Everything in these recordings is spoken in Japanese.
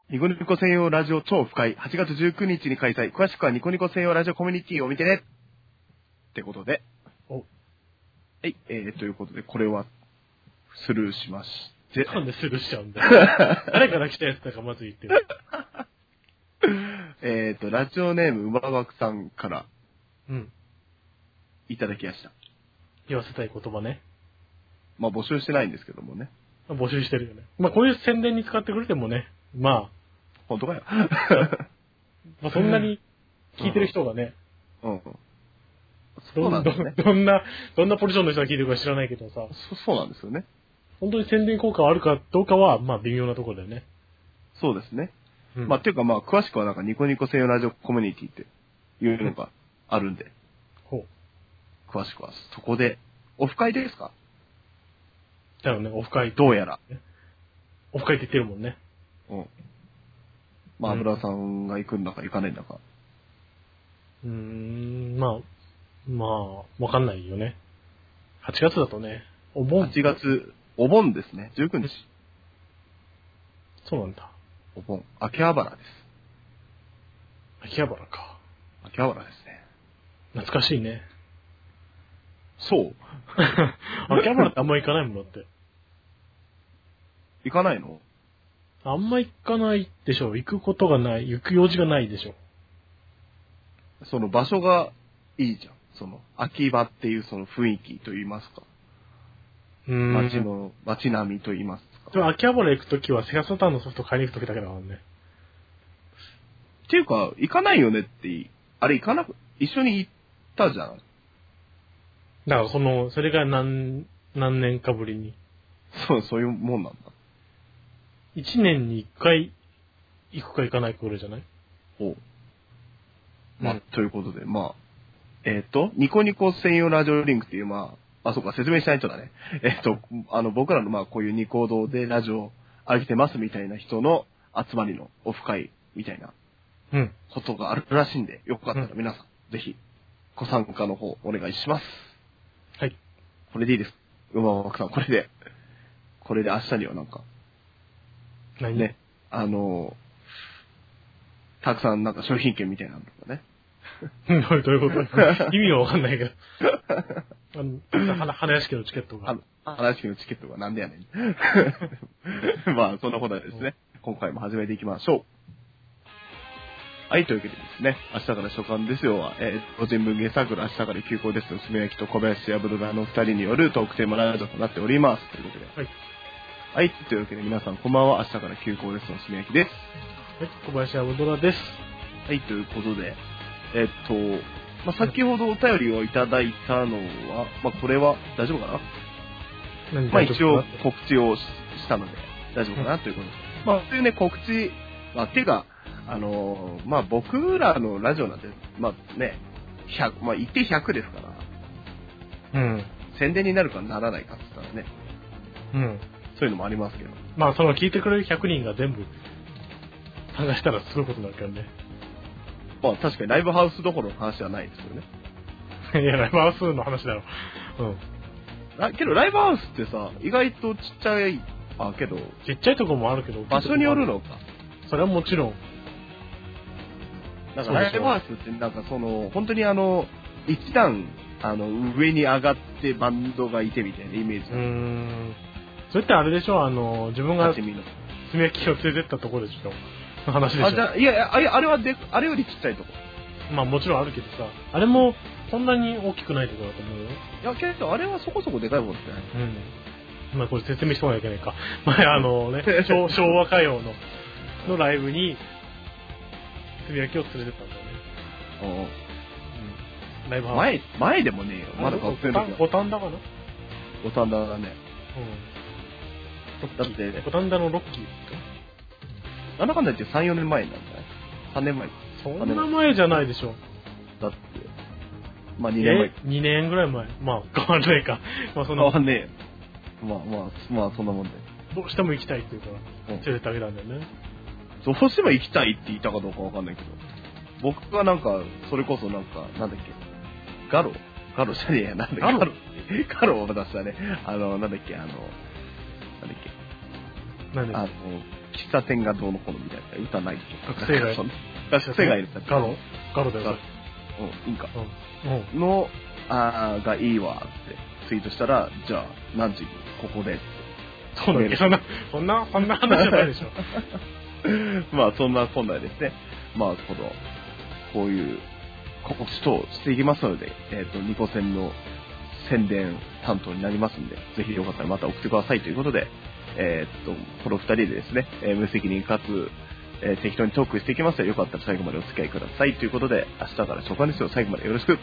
ニコニコ専用ラジオ超深い8月19日に開催。詳しくはニコニコ専用ラジオコミュニティを見てねってことで。はい、ということで、これはスルーしまして。 なんでスルーしちゃうんだよ。誰から来たやつだかまず言ってる。 ラジオネーム馬枠さんから、いただきました。 言わせたい言葉ね。 まあ募集してないんですけどもね。 募集してるよね。まあこういう宣伝に使ってくれてもね、まあ。 本当かよ。 まあそんなに聞いてる人がね。 そうなんですね。 どんなポジションの人が聞いてるか知らないけどさ。 そうなんですよね。 本当に宣伝効果はあるかどうかは、まあ微妙なところだよね。 そうですね。まあっていうかまあ詳しくはなんかニコニコ専用ラジオコミュニティっていうのがあるんで。詳しくはそこで。オフ会ですか？ だよね、オフ会。 どうやら。 オフ会って言ってるもんね。 まあ、油さんが行くんだか行かないんだか。 まあ、わかんないよね。8月だとね、お盆。 8月、お盆ですね。19日。 そうなんだ。 お盆。秋葉原です。 秋葉原か。 秋葉原ですね。 懐かしいね。 そう。 秋葉原ってあんま行かないもんだって。 行かないの？ あんま行かないでしょ。行くことがない。行く用事がないでしょ。 その場所がいいじゃん。その、秋葉っていうその雰囲気と言いますか。街並みと言いますか。 でも秋葉原行くときはセガサターンのソフト買いに行くときだけだからね。 っていうか、行かないよねって、あれ行かなく、一緒に行ったじゃん。 だからそれが何年かぶりに。 そういうもんなんだ。 1年に1回行くか行かないかぐらいじゃない？ まあ、ということで、まあ、ニコニコ専用ラジオリンクっていう、そうか、説明しないとだね。僕らのこういうニコ動でラジオ歩いてますみたいな人の集まりのオフ会みたいなことがあるらしいんで、よかったら皆さん、ぜひ、ご参加の方お願いします。 はい。 これでいいです。馬枠さん、これで明日にはなんか、ね、たくさんなんか商品券みたいなのとかね。 どういうこと意味はわかんないけど。花屋敷のチケットが。 花屋敷のチケットがなんでやねん。まあ、そんなことでですね、今回も始めていきましょう。はい、というわけでですね、明日から初刊ですよ。個人文芸サークル明日から休校ですのすめやきと小林やぶどらの二人によるトークテーマラジオとなっております。ということで。はい。はい、というわけで皆さんこんばんは。明日から休校ですのすめやきです。 はい、小林やぶどらです。 はい、ということで、先ほどお便りをいただいたのは、これは大丈夫かな？一応告知をしたので大丈夫かなということです。そういうね、告知、てか、僕らのラジオなんて、言って100ですから、宣伝になるかならないかって言ったらね、そういうのもありますけど。 その聞いてくれる100人が全部参加したらすごいことになるからね。 確かにライブハウスどころの話はないですよね。 いや、ライブハウスの話だろ。 けどライブハウスってさ、意外とちっちゃい、けど。 ちっちゃいとこもあるけど。 場所によるのか。 それはもちろん。 なんかライブハウスってなんか本当に一段、上に上がってバンドがいてみたいなイメージ。 それってあれでしょ、自分が炭焼きを連れてったところでしょ。の話でしょ。 いや、あれよりちっちゃいとこ。 もちろんあるけどさ、あれもそんなに大きくないところだと思うよ。 いや、けどあれはそこそこでかいもんですね。 これ説明しとかなきゃいけないか。前昭和歌謡のライブに炭焼きを連れてったんだよね。ライブハウス。 前でもねえよ。まだ買ってるんだ五反田かな？ 五反田だね。 だって五反田のロッキーなんだかんだ言って3、4年前なんだね。3年前。 そんな前じゃないでしょ。 だって、2年前。 2年ぐらい前。変わんないか。 変わんねえよ。そんなもんで。 どうしても行きたいっていうから連れてあげたんだよね。 どうしても行きたいって言ったかどうかわかんないけど、僕がなんか、それこそなんだっけ、ガロじゃねえや、ガロを出したね。 喫茶店がどうのこうのみたいな歌ないと。 学生がいる。 ガロだよ。いいか。の、がいいわってツイートしたら、じゃあ、何時にここで。 そうだね。そんな話じゃないでしょ。 まあ、そんなこんなですね。まあ、こういう告知等していきますので、ニコ戦の宣伝担当になりますんで、ぜひよかったらまた送ってくださいということで、この二人でですね、無責任かつ、適当にトークしていきますので、よかったら最後までお付き合いくださいということで、明日から初回ですよ、最後までよろしく。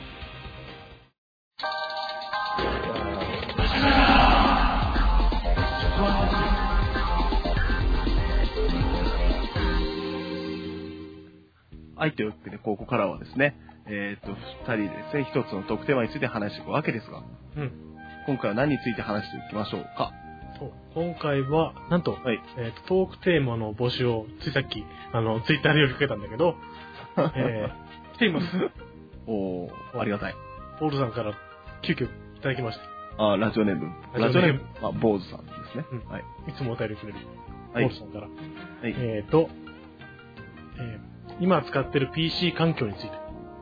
はい、というわけで、ここからはですね、二人でですね、一つのトークテーマについて話していくわけですが、今回は何について話していきましょうか。 今回は、なんと、トークテーマの募集を、ついさっき、ツイッターで呼びかけたんだけど、来ています。 ありがたい。 ポールさんから急遽いただきました。 ラジオネーム、坊主さんですね。 はい。いつもお便りくれる、ポールさんから。今使ってる PC 環境について。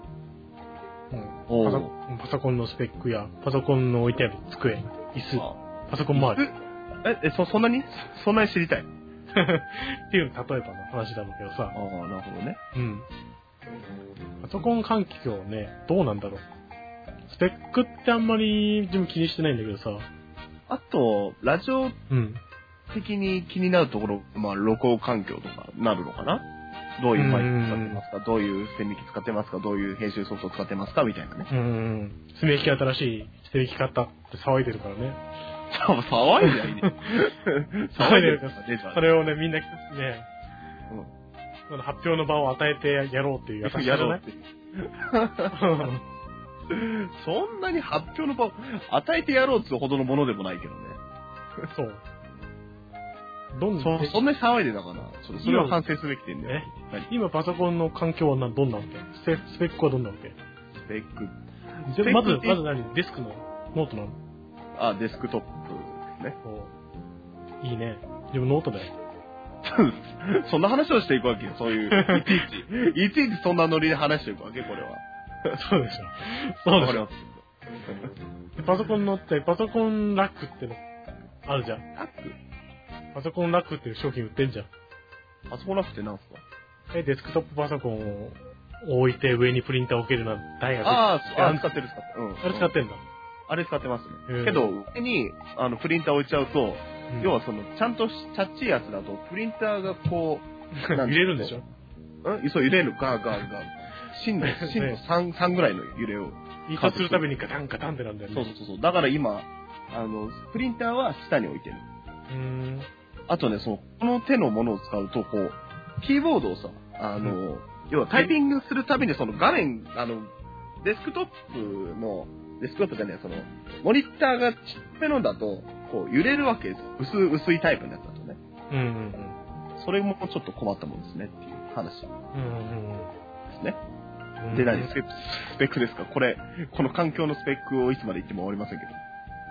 パソコンのスペックや、パソコンの置いてある机、椅子、パソコン周り。 そんなに知りたいっていう例えばの話だろうけどさ。 なるほどね。 パソコン環境ね、どうなんだろう。スペックってあんまり自分気にしてないんだけどさ。 あと、ラジオ的に気になるところ、録音環境とかなるのかな？どういうマイク使ってますか？どういう線引き使ってますか？どういう編集ソフト使ってますか？みたいなね。 線引き新しい線引き方って騒いでるからね。 騒いではいいね。 騒いでるから、それをね、みんなね、発表の場を与えてやろうっていう優しさじゃない？ そんなに発表の場を与えてやろうってほどのものでもないけどね。 そう。 そんなに騒いでたかな。ちょっとそれは反省すべき点だよ。 今パソコンの環境はどんなわけ？スペックはどんなわけ？ スペック。 まず何？デスクのノートなの？ デスクトップですね。 いいね。でもノートだよ。 そんな話をしていくわけよ。そういう、いちいちそんなノリで話していくわけ、これは。 そうでしょ。そうでしょ。パソコンのってパソコンラックってのあるじゃん。 ラック？ パソコンラックっていう商品売ってんじゃん。 パソコンラックって何すか？ デスクトップパソコンを置いて上にプリンターを置けるな、大学。 使ってる。 あれ使ってんだ。 あれ使ってますね。けど、上に、プリンター置いちゃうと、要はちゃんとチャッチいやつだと、プリンターがこう、揺れるんでしょ？ そう、揺れる。ガー。震度3ぐらいの揺れを。 移動するたびにガタンガタンってなんだよね。 そう。だから今、プリンターは下に置いてる。あとね、この手のものを使うと、キーボードをさ、要はタイピングするたびに画面、デスクトップじゃねえ、モニターがちっぺのだと、揺れるわけです。薄いタイプのやつだとね。それもちょっと困ったもんですねっていう話。ですね。で、スペックですか？この環境のスペックをいつまで言っても終わりませんけど。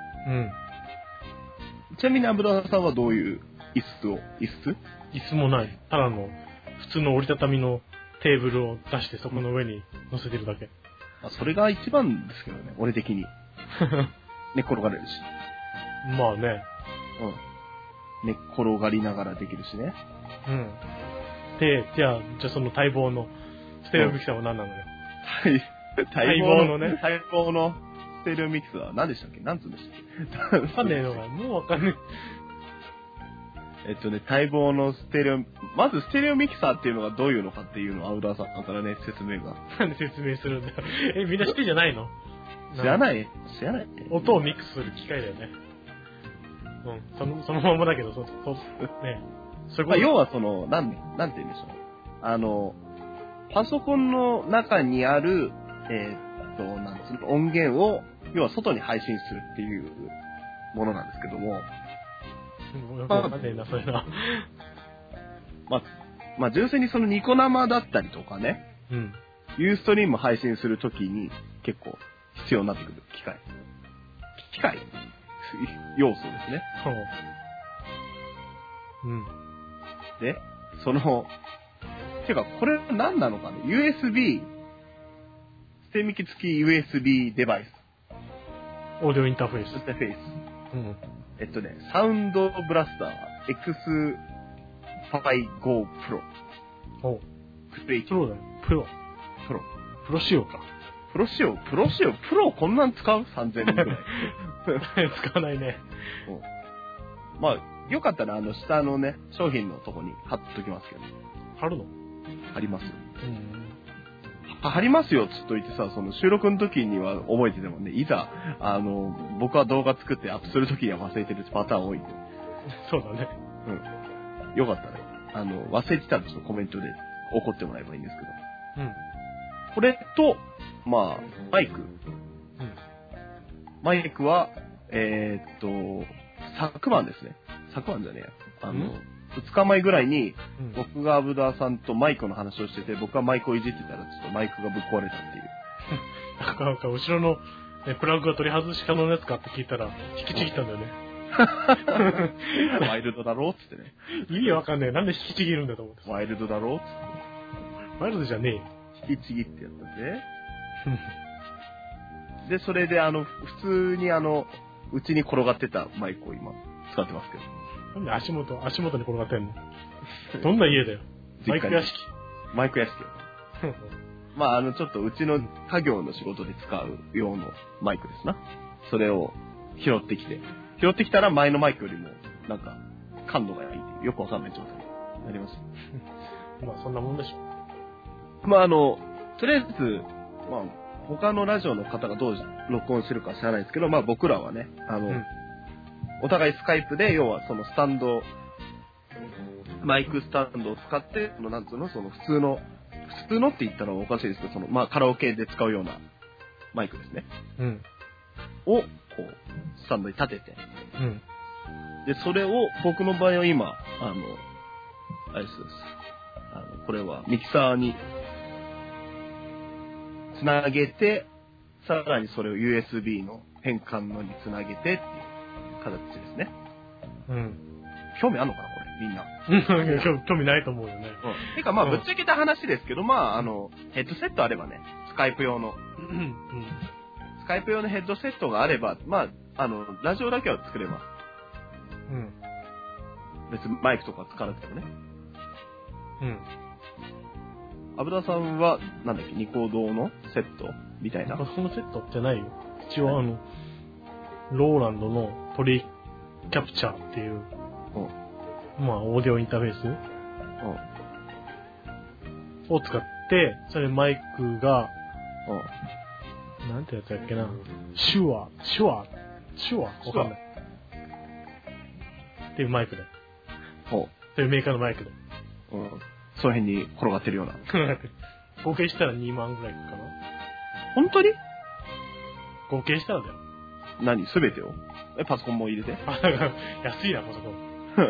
ちなみに油田さんはどういう椅子もない。ただの、普通の折りたたみのテーブルを出してそこの上に乗せてるだけ。 それが一番ですけどね、俺的に。寝っ転がれるし。 まあね。 寝っ転がりながらできるしね。 で、じゃあその待望のステレオミキサーは何なのよ。 待望のステレオミキサーは何でしたっけ？何つうんでしたっけ？ わかんねえのが、もうわかんねえ。待望のまずステレオミキサーっていうのがどういうのかっていうのをアウダーさんからね、説明が。 なんで説明するんだよ。みんな知ってんじゃないの？ 知らない。 音をミックスする機械だよね。そのままだけど、ね。 要はなんて言うんでしょう。パソコンの中にある、音源を、要は外に配信するっていうものなんですけども。 わかんねえな、それな。 純粋にニコ生だったりとかね。ユーストリーム配信するときに結構必要になってくる機械要素ですね。 で、てか、これ何なのかね ?USB、捨て引き付き USB デバイス。 オーディオインターフェース。うん。 サウンドブラスター X5 Go Pro。 おう。 プロだよ。プロ仕様か。 プロこんなん使う ?3000 円くらい。 使わないね。 まあ、よかったら下のね、商品のとこに貼っときますけど。 貼るの？ 貼りますよ。貼りますよっつっといてさ、その収録の時には覚えててもね、いざ、僕は動画作ってアップする時には忘れてるパターン多いんで。 そうだね。 うん。よかったら、忘れてたらちょっとコメントで怒ってもらえばいいんですけど。うん。これと、まあ、マイク。マイクは、昨晩ですね。昨晩じゃねえや。2日前ぐらいに、僕がアブダーさんとマイクの話をしてて、僕はマイクをいじってたら、ちょっとマイクがぶっ壊れたっていう。 なんか、後ろの、プラグが取り外し可能なやつかって聞いたら、引きちぎったんだよね。 ワイルドだろうっつってね。 意味わかんねえ。なんで引きちぎるんだと思って。 ワイルドだろうっつって。 ワイルドじゃねえ。引きちぎってやったぜ。で、それで普通にうちに転がってたマイクを今、使ってますけど。 なんで足元に転がってんの？どんな家だよ。マイク屋敷。 マイク屋敷。まあ、ちょっとうちの家業の仕事で使う用のマイクですな。それを拾ってきたら前のマイクよりも、なんか、感度がいいっていう、よくわかんない状態になります。 まあ、そんなもんでしょ。 まあ、とりあえず、まあ、他のラジオの方がどう録音してるか知らないですけど、まあ僕らはね、お互いスカイプで、要はそのスタンド、マイクスタンドを使って、なんつうの、その普通のって言ったらおかしいですけど、まあカラオケで使うようなマイクですね。を、こう、スタンドに立てて。で、それを、僕の場合は今、あれです。これはミキサーに、つなげて、さらにそれを USB の変換のにつなげてっていう形ですね。興味あんのかなこれ、みんな。 興味ないと思うよね。 てかまあ、ぶっちゃけた話ですけど、まあ、ヘッドセットあればね、スカイプ用の。スカイプ用のヘッドセットがあれば、まあ、ラジオだけは作れます。別にマイクとか使わなくてもね。アブダさんは、なんだっけ、ニコ動のセットみたいな。 そのセットってないよ。一応ローランドのポリキャプチャーっていう、まあ、オーディオインターフェースを使って、それマイクが、なんてやつだっけな、シュワわかんない。っていうマイクで。というメーカーのマイクで。 その辺に転がってるような。 合計したら2万ぐらいかな。 本当に？ 合計したらだよ。 何？すべてを？パソコンも入れて？ だから安いな、パソコン。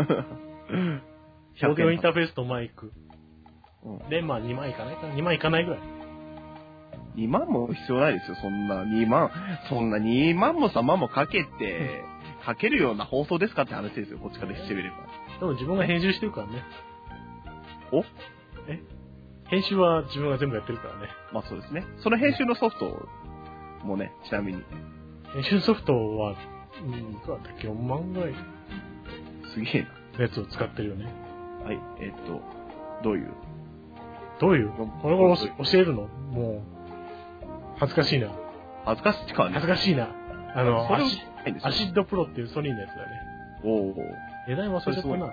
オーディオインターフェースとマイク。で、まあ2万いかないかな。2万いかないぐらい。 2万も必要ないですよ、そんな2万も3万もかけるような放送ですかって話ですよ、こっちからしてみれば。 でも自分が編集してるからね。 お？ 編集は自分が全部やってるからね。 まあそうですね。その編集のソフトもね、ちなみに。 編集ソフトは、いくらだっけ ?4 万ぐらい。 すげえな。やつを使ってるよね。 はい、どういうこれから教えるの？もう、恥ずかしいな。 恥ずかしいかね。 恥ずかしいな。アシッドプロっていうソニーのやつだね。 おー。 値段忘れちゃったな。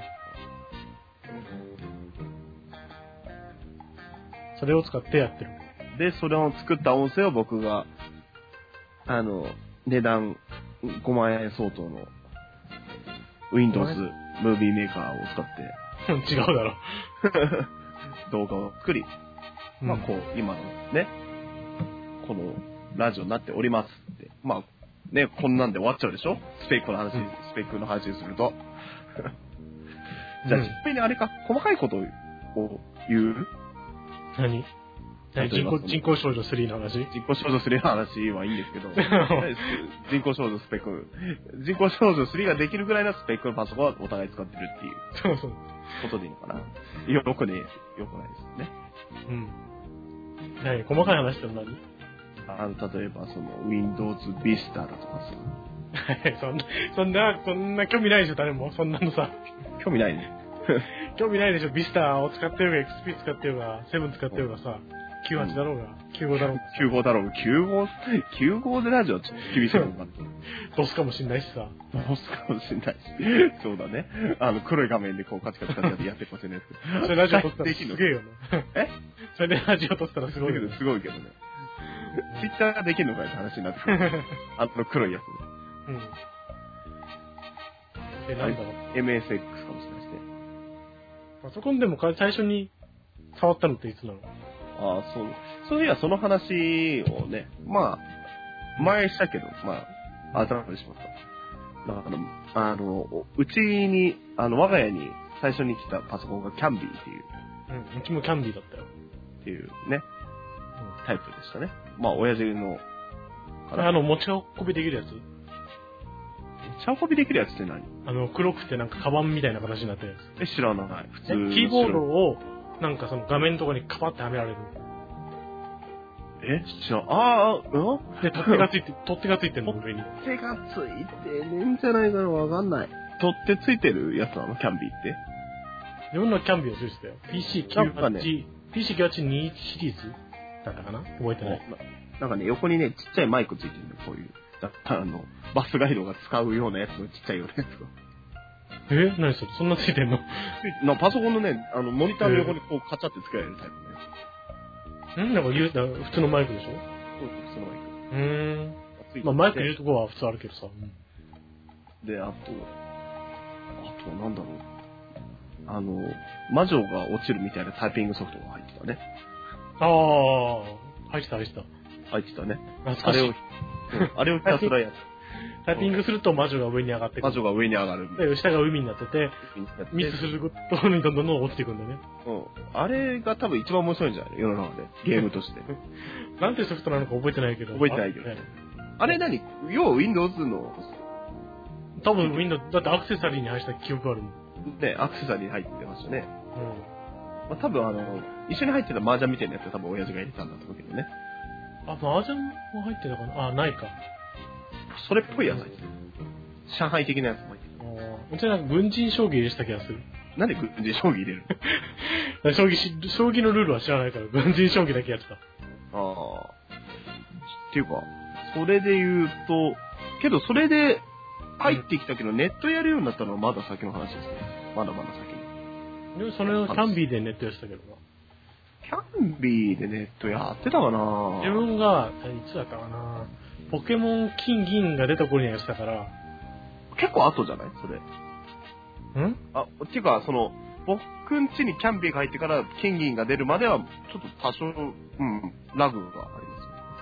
それを使ってやってる。 で、それを作った音声を僕が、値段5万円相当の Windows ムービーメーカーを使って。 違うだろ。 動画を作り、まあこう、今のね、このラジオになっておりますって。まあ、ね、こんなんで終わっちゃうでしょ？スペックの話すると。じゃあ、ちなみにあれか、細かいことを言う？ 何人工少女3の話？ 人工少女3の話はいいんですけど、人工少女3ができるぐらいのスペックのパソコンはお互い使ってるっていう。 そうそう。 ことでいいのかな。よくないですね。 うん。何細かい話って何？ 例えば、Windows Vista だとかさ。 そんな興味ないでしょ、誰も。そんなのさ。 興味ないね。 興味ないでしょ、Vista を使ってるが、XP 使ってるが、7使ってるがさ、98だろうが、95だろうが。 95だろうが、95でラジオはちょっと厳しいもんかって。 ドスかもしんないしさ。 ドスかもしんないし。そうだね。黒い画面でこうカチカチカチってやってるかもしれないですけど。 それラジオ撮ったらすげえよな。 えそれでラジオ撮ったらすごいよね。 すごいけどね。ツイッターができるのかいって話になってくる。黒いやつ。 うん。なんだろう。 MSX かもしれないしね。 パソコンでも最初に触ったのっていつなの？ そう。そういや、その話をね、まあ、前したけど、まあ、改めてしまった。だから、うちに、我が家に最初に来たパソコンがキャンビーっていう。 うん、うちもキャンビーだったよ。 っていうね、タイプでしたね。まあ、親父の。 持ち運びできるやつ？ 持ち運びできるやつって何？ 黒くてなんかカバンみたいな形になってるやつ。 知らない。普通。 キーボードを、なんかその画面のところにカパってはめられる。 知らん。 で、取っ手がついてるの、上に。 取っ手がついてねんじゃないかな、わかんない。取っ手ついてるやつなの、キャンビーって。 いろんなキャンビーをついてたよ。PC9821 シリーズだったかな？覚えてない。 なんかね、横にね、ちっちゃいマイクついてるんだよ、こういう。バスガイドが使うようなやつのちっちゃいようなやつが。 何それ？そんなついてんの？ パソコンのね、モニターの横にこうカチャってつけられるタイプね。 なんか普通のマイクでしょ？ そう、普通のマイク。 まあマイク入れるとこは普通あるけどさ。 で、あとなんだろう。魔女が落ちるみたいなタイピングソフトが入ってたね。 入ってた。 入ってたね。 あれをひたすらやる。 タイピングすると魔女が上に上がってくる。 魔女が上に上がる。 で、下が海になってて、ミスするところにどんどん落ちていくんだよね。 あれが多分一番面白いんじゃない世の中で。ゲームとして。 なんてソフトなのか覚えてないけど。 覚えてないけど。あれ何？要は Windows の。 多分 Windows、だってアクセサリーに入った記憶あるもん。 ね、アクセサリーに入ってましたね。まあ、多分一緒に入ってた麻雀みたいなやつは多分親父が入れたんだと思うけどね。 麻雀も入ってたかな？ないか。 それっぽいやつ入ってた。上海的なやつも入ってた。うちなんか軍人将棋入れした気がする。 なんで軍人将棋入れる将棋のルールは知らないから、軍人将棋だけやってた。 っていうか、それで言うと、けどそれで入ってきたけど、ネットやるようになったのはまだ先の話ですね。まだまだ先に。 でもそれをキャンビーでネットやってたけどな。 キャンビーでネットやってたかな？ 自分が、いつだったかな？ポケモン金銀が出た頃にやってたから。 結構後じゃないそれ。っていうか、僕ん家にキャンビーが入ってから金銀が出るまでは、ちょっと多少、ラグがあります。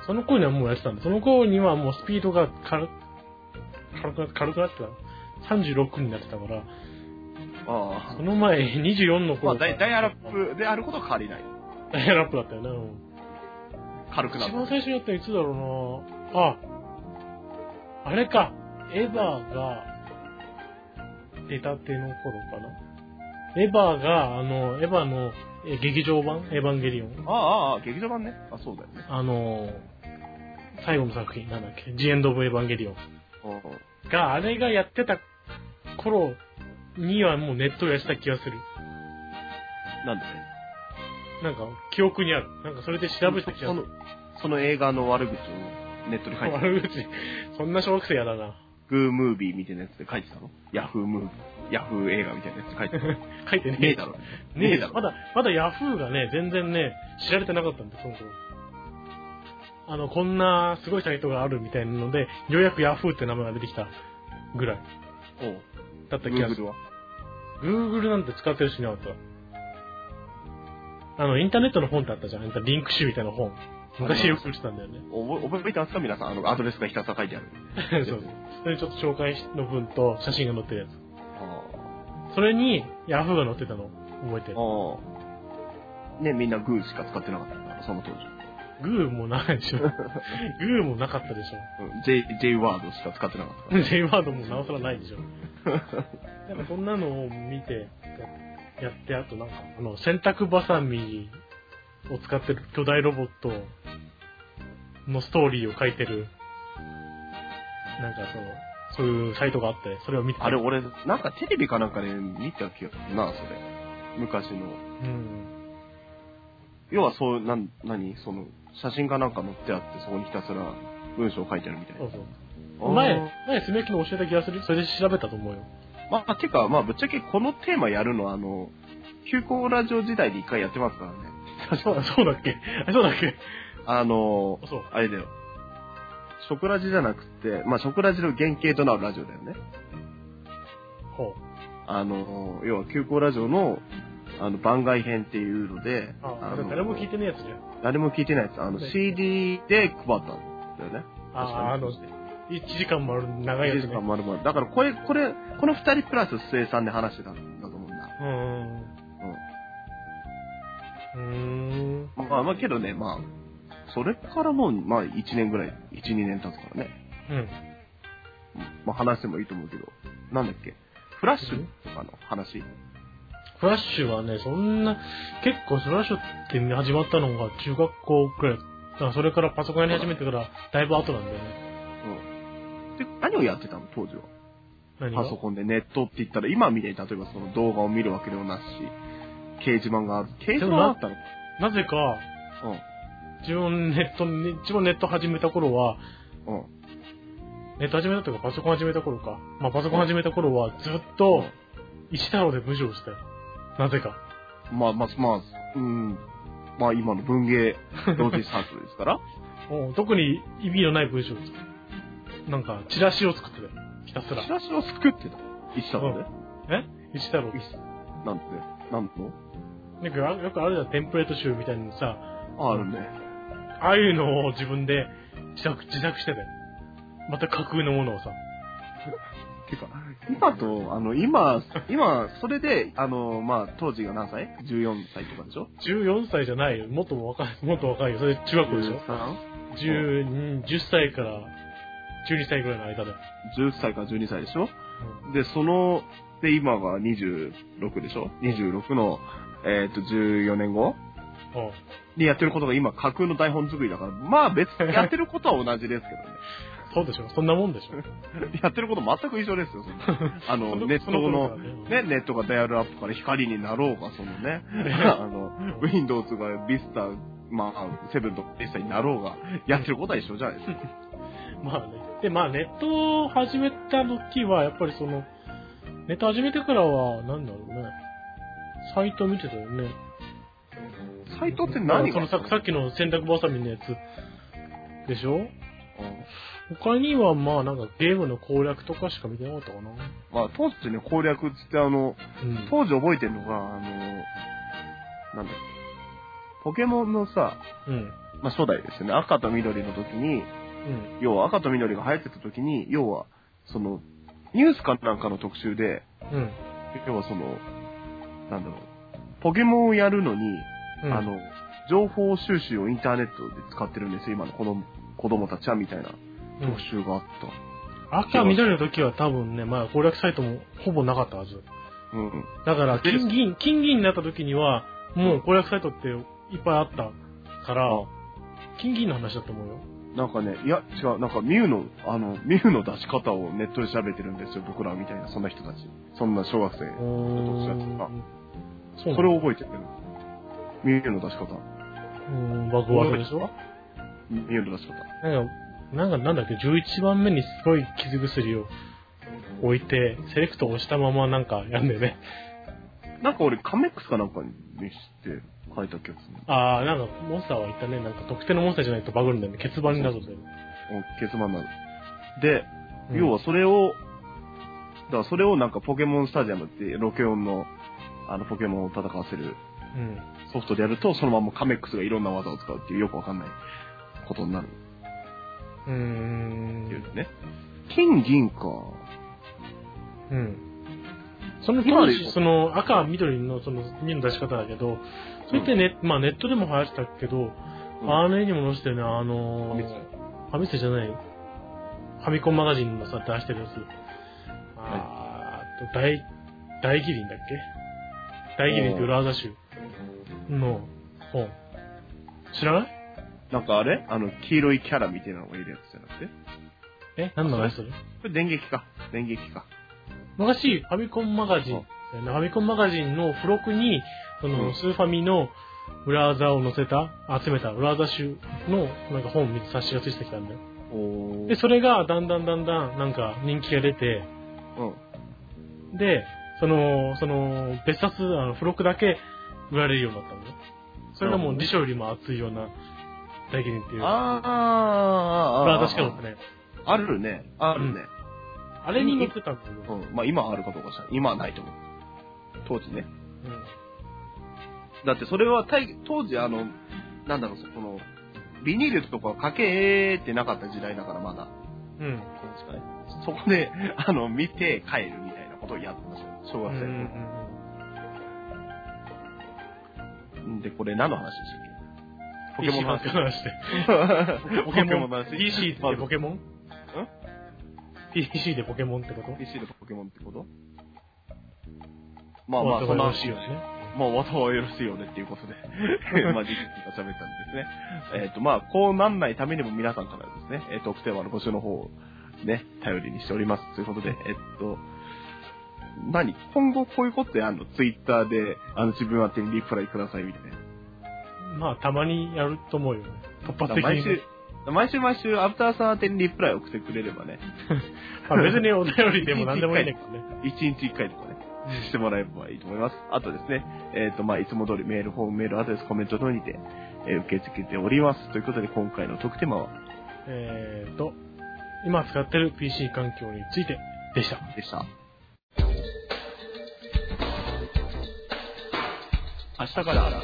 その頃にはもうやってたんだ。その頃にはもうスピードが軽くなってた。36になってたから。その前、24の頃。 ダイヤラップであることは変わりない。 ダイヤラップだったよね。 軽くなった。 一番最初にやったのいつだろうな。あれか。エヴァが出たての頃かな。エヴァの劇場版エヴァンゲリオン。 劇場版ね。そうだよね。 最後の作品なんだっけ？ジエンド・オブ・エヴァンゲリオン。あれがやってた頃にはもうネットやってた気がする。 なんで？ なんか記憶にある。なんかそれで調べた気がする。 その映画の悪口をネットに書いてた。 悪口。そんな小学生やだな。 グームービーみたいなやつで書いてたの？ヤフー映画みたいなやつで書いてたの？ 書いてねえだろ。ねえだろ。まだヤフーがね、全然ね、知られてなかったんで、その頃。こんなすごいサイトがあるみたいなので、ようやくヤフーって名前が出てきたぐらい。だった気がする。Google なんて使ってる人いなかった。インターネットの本ってあったじゃん。リンク集みたいな本。昔よく売ってたんだよね。 覚えてますか皆さん。アドレスがひたすら書いてある。 そう。それちょっと紹介の文と写真が載ってるやつ。それに、ヤフーが載ってたの覚えてる。 ね、みんなグーしか使ってなかったから、その当時。 グーもないでしょ。グーもなかったでしょ。 J ワードしか使ってなかったから。 J ワードもなおさらないでしょ。なんかそんなのを見て、 やって、あとなんか、洗濯バサミを使ってる巨大ロボットのストーリーを書いてる、なんかそういうサイトがあって、それを見てた。 あれ、俺、なんかテレビかなんかで見た気がするな、それ。昔の。 うん。 要はそう、その、写真かなんか載ってあって、そこにひたすら文章を書いてあるみたいな。 そうそう。前、すみやきの教えた気がする。それで調べたと思うよ。 まあ、てか、まあ、ぶっちゃけこのテーマやるのは、休校ラジオ時代で一回やってますからね。 そうだっけそうだっけあれだよ。食ラジじゃなくて、まあ、食ラジの原型となるラジオだよね。 ほう。要は休校ラジオの、番外編っていうので、 誰も聞いてないやつじゃん。 誰も聞いてないやつ。CD で配ったんだよね。 1時間もある長いやつね。 1時間もある。だからこの2人プラス末さんで話してたんだと思うんだ。まあけどね、まあ、それからもう、まあ1年ぐらい、1、2年経つからね。まあ話してもいいと思うけど、なんだっけ、フラッシュとかの話。 フラッシュはね、そんな、結構フラッシュって始まったのが中学校くらい。だからそれからパソコンやり始めてからだいぶ後なんだよね。 で、何をやってたの当時は。 パソコンでネットって言ったら、今みたいに例えばその動画を見るわけでもなし、掲示板がある。掲示板があったの？ なぜか、一番ネット始めた頃は、ネット始めたというかパソコン始めた頃か。まあパソコン始めた頃はずっと石太郎で文章をしたよ。なぜか。 まあ今の文芸同時サークルですから。 特に意味のない文章を作る。なんか、チラシを作ってたよ。ひたすら。 チラシを作ってた石太郎で？ 石太郎。 なんの？ なんか、よくあるじゃん、テンプレート集みたいにさ。 あるね。 ああいうのを自分で自作してたよ。また架空のものをさ。 てか、今、それで、まあ、当時が何歳 ?14 歳とかでしょ ?14 歳じゃないよ。もっと若いよ。それ中学校でしょ ?10 歳から12歳ぐらいの間だよ。 10歳から12歳でしょ、で、今が26でしょ ?26 の、14年後にやってることが今、架空の台本作りだから、まあ別にやってることは同じですけどね。 そうでしょ、そんなもんでしょ。 やってること全く一緒ですよ、ネットの、ね、ネットがダイヤルアップから光になろうが、Windows が Vista、まあ、7とか Vista になろうが、やってることは一緒じゃないですか。 まあね。で、まあネットを始めた時は、やっぱりネット始めてからは、なんだろうね。サイト見てたよね。 サイトって何が？ さっきの洗濯バサミのやつでしょ？他にはまあなんかゲームの攻略とかしか見てなかったかな。 まあ当時ね、攻略っつって当時覚えてるのが、なんだっけ、ポケモンのさ、まあ初代ですよね、赤と緑の時に、要は赤と緑が流行ってた時に、要は、ニュースかなんかの特集で、要はなんだろう、ポケモンをやるのに、情報収集をインターネットで使ってるんですよ、今の子供たちは、みたいな特集があった。 赤、緑の時は多分ね、まあ攻略サイトもほぼなかったはず。だから、金銀になった時には、もう攻略サイトっていっぱいあったから、金銀の話だと思うよ。 なんかね、いや、違う、なんかミュウの出し方をネットで調べてるんですよ、僕らみたいな、そんな人たち。そんな小学生の年だった。それを覚えてる。ミュウの出し方。 僕はでしょ？ ミュウの出し方。 なんだっけ、11番目にすごい傷薬を置いて、セレクトを押したままなんかやんだよね。 なんか俺、カメックスかなんかにして書いた気がする。 なんかモンスターは言ったね。なんか特定のモンスターじゃないとバグるんだよね。欠番になるんだよね。 欠番になる。で、要はそれをなんかポケモンスタジアムってロケオンのポケモンを戦わせるソフトでやると、そのままカメックスがいろんな技を使うっていうよくわかんないことになる。っていうね。金銀か。 その当時、赤、緑の2の出し方だけど、それってまあネットでも流行ってたけど、あの絵にも載せてるね、ファミステじゃない、ファミコンマガジンのさ、出してるやつ。大義林だっけ？ 大義林って裏技集の本。知らない？ なんかあれ黄色いキャラみたいなのがいるやつじゃなくて？ 何の話それ？ これ電撃か。 昔、ファミコンマガジンの付録に、スーファミの裏技を集めた裏技集のなんか本冊子がついてきたんだよ。で、それがだんだんなんか人気が出て、で、その別冊、付録だけ売られるようになったんだよ。それがもう辞書よりも熱いような大義林っていう。裏技しか載ってない。 あるね。 あれに載ってたんだけど。 まあ今あるかどうかしら。今はないと思う。当時ね。だってそれは当時なんだろう、この、ビニールとかかけてなかった時代だからまだ。確かね。そこで、見て帰るみたいなことをやってましたよ。小学生の頃。で、これ何の話でしたっけ？ポケモンの話。 ポケモンの話。PC ってポケモン？PC でポケモンってこと？ PC でポケモンってこと？まあ、その話よね。まあ、綿はよろしいよねっていうことで、まあ、事実が喋ったんですね。まあ、こうなんないためにも皆さんからですね、トークテーマの募集の方をね、頼りにしております。ということで、今後こういうことやんの？ツイッターで、自分宛てにリプライくださいみたいな。 まあ、たまにやると思うよね。突発的に。 毎週、アフターさん宛てにリプライ送ってくれればね。 まあ別にお便りでも何でもいいんだけどね。 1日1回とかね。してもらえればいいと思います。あとですね、まあ、いつも通りメールフォーム、メールアドレス、コメント等にて、受け付けております。ということで、今回の特テーマは、 今使ってる PC 環境についてでした。 明日から、時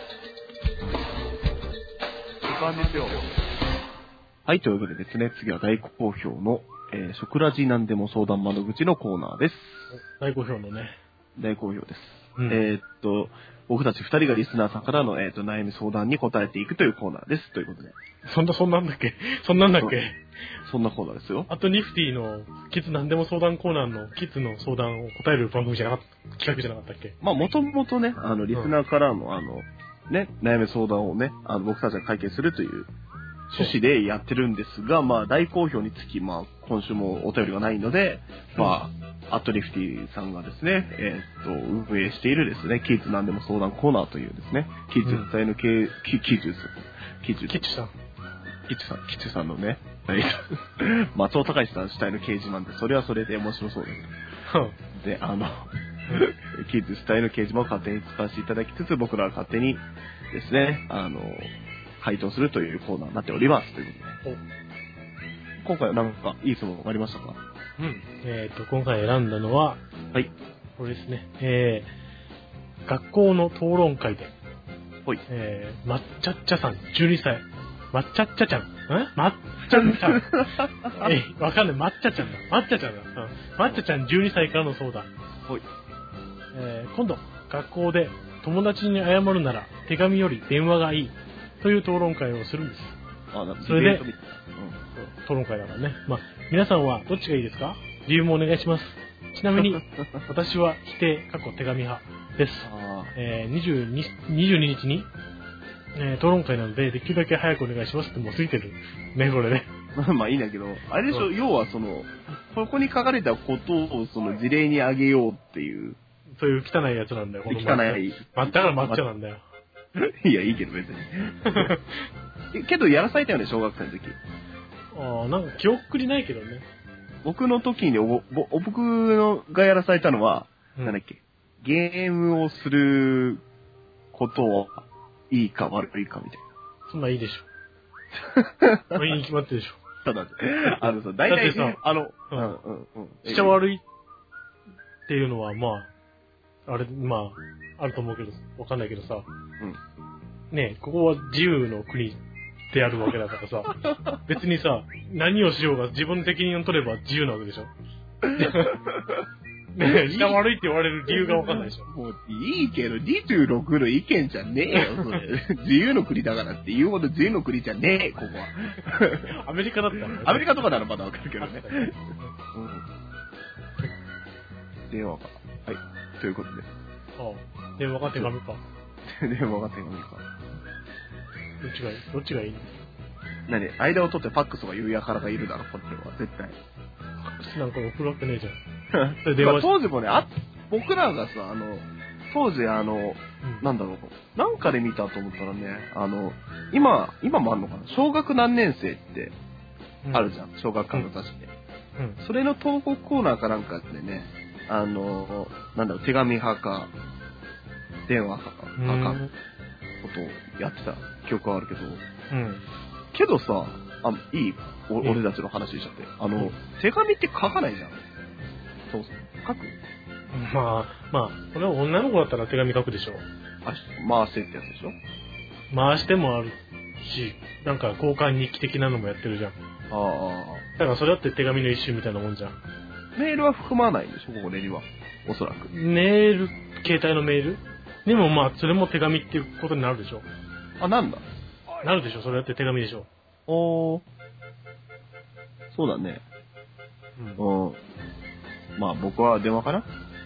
間ですよ。はい、ということでですね、次は大好評の、食ラジなんでも相談窓口のコーナーです。 大好評のね。 大好評です。僕たち2人がリスナーさんからの、悩み相談に答えていくというコーナーです。ということで。 そんなんだっけそんなコーナーですよ。 あとニフティのキッズなんでも相談コーナーのキッズの相談を答える番組企画じゃなかったっけ？ まあ、もともとね、リスナーからの、ね、悩み相談をね、僕たちが解決するという趣旨でやってるんですが、まあ、大好評につき、まあ、今週もお便りがないので、まあ、アットリフティさんがですね、運営しているですね、キッズなんでも相談コーナーというですね、キッズ主体のキッズさんのね、松尾隆さん主体の掲示板で、それはそれで面白そうです。で、キッズ主体の掲示板を勝手に使わせていただきつつ、僕らは勝手にですね、回答するというコーナーになっております。ということで。今回は何かいい質問ありましたか？ 今回選んだのは、 はい。 これですね。学校の討論会で、まっちゃっちゃさん12歳。まっちゃっちゃちゃん。まっちゃんちゃん。わかんない。まっちゃちゃんだ。まっちゃちゃんだ。まっちゃちゃん12歳からの相談。今度、学校で友達に謝るなら手紙より電話がいいという討論会をするんです。それで、討論会だからね。まあ、皆さんはどっちがいいですか？理由もお願いします。ちなみに、私は否定、手紙派です。22日に、討論会なので、できるだけ早くお願いしますってもうついてるね、これね。 まあいいんだけど、あれでしょ、要はここに書かれたことを事例にあげようっていう。 そういう汚いやつなんだよ、この汚い。 だから抹茶なんだよ。 いや、いいけど別に。けどやらされたよね、小学生の時。 なんか記憶にないけどね。 僕の時に僕がやらされたのは、なんだっけ、ゲームをすることはいいか悪いかみたいな。 そんないいでしょ。いいに決まってるでしょ。 ただ、大体さ、 しちゃ悪いっていうのは、まあ、あると思うけど、わかんないけどさ、ねえ、ここは自由の国であるわけだからさ、別にさ、何をしようが自分の責任を取れば自由なわけでしょ。ねえ、しちゃ悪いって言われる理由がわかんないでしょ。 もういいけど、26の意見じゃねえよ、それ。自由の国だからって言うほど自由の国じゃねえ、ここは。 アメリカだったの？ アメリカとかならまだわかるけどね。電話か。はい。ということで。 電話か手紙か。 電話か手紙か。 どっちがいいの？ 何？間を取ってファックスとかいうやからがいるだろ、こっちは。絶対。 ファックスなんか送るわけねえじゃん。 電話当時もね、僕らがさ、当時なんだろう、なんかで見たと思ったらね、今もあんのかな、小学何年生ってあるじゃん、小学館の雑誌で。それの投稿コーナーかなんかでね、なんだろう、手紙派か、電話派か、ことをやってた記憶はあるけど、けどさ、俺たちの話しちゃって。手紙って書かないじゃん。そうそう。書く？ まあ、これは女の子だったら手紙書くでしょ。 回せってやつでしょ？ 回してもあるし、なんか交換日記的なのもやってるじゃん。だからそれだって手紙の一種みたいなもんじゃん。 メールは含まないんでしょ、これには。おそらく。 メール、携帯のメール？でもまあ、それも手紙っていうことになるでしょ。 なんだ。 なるでしょ、それだって手紙でしょ。 そうだね。まあ僕は電話かな？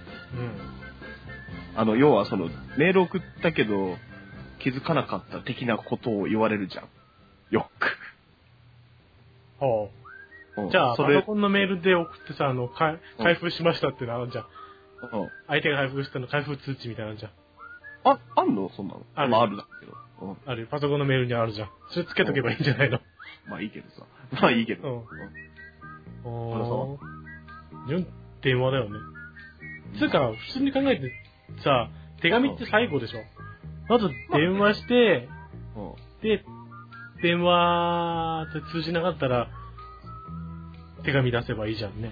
要はメール送ったけど、気づかなかった的なことを言われるじゃん。よく。 じゃあ、パソコンのメールで送ってさ、開封しましたってのあるじゃん。相手が開封したの開封通知みたいなのじゃん。 あんのそんなの？あるだけど。 ある。パソコンのメールにあるじゃん。それつけとけばいいんじゃないの？ まあいいけどさ。まあいいけど。 電話だよね。つうか、普通に考えてさ、手紙って最後でしょ。まず電話して、で、電話って通じなかったら、手紙出せばいいじゃんね。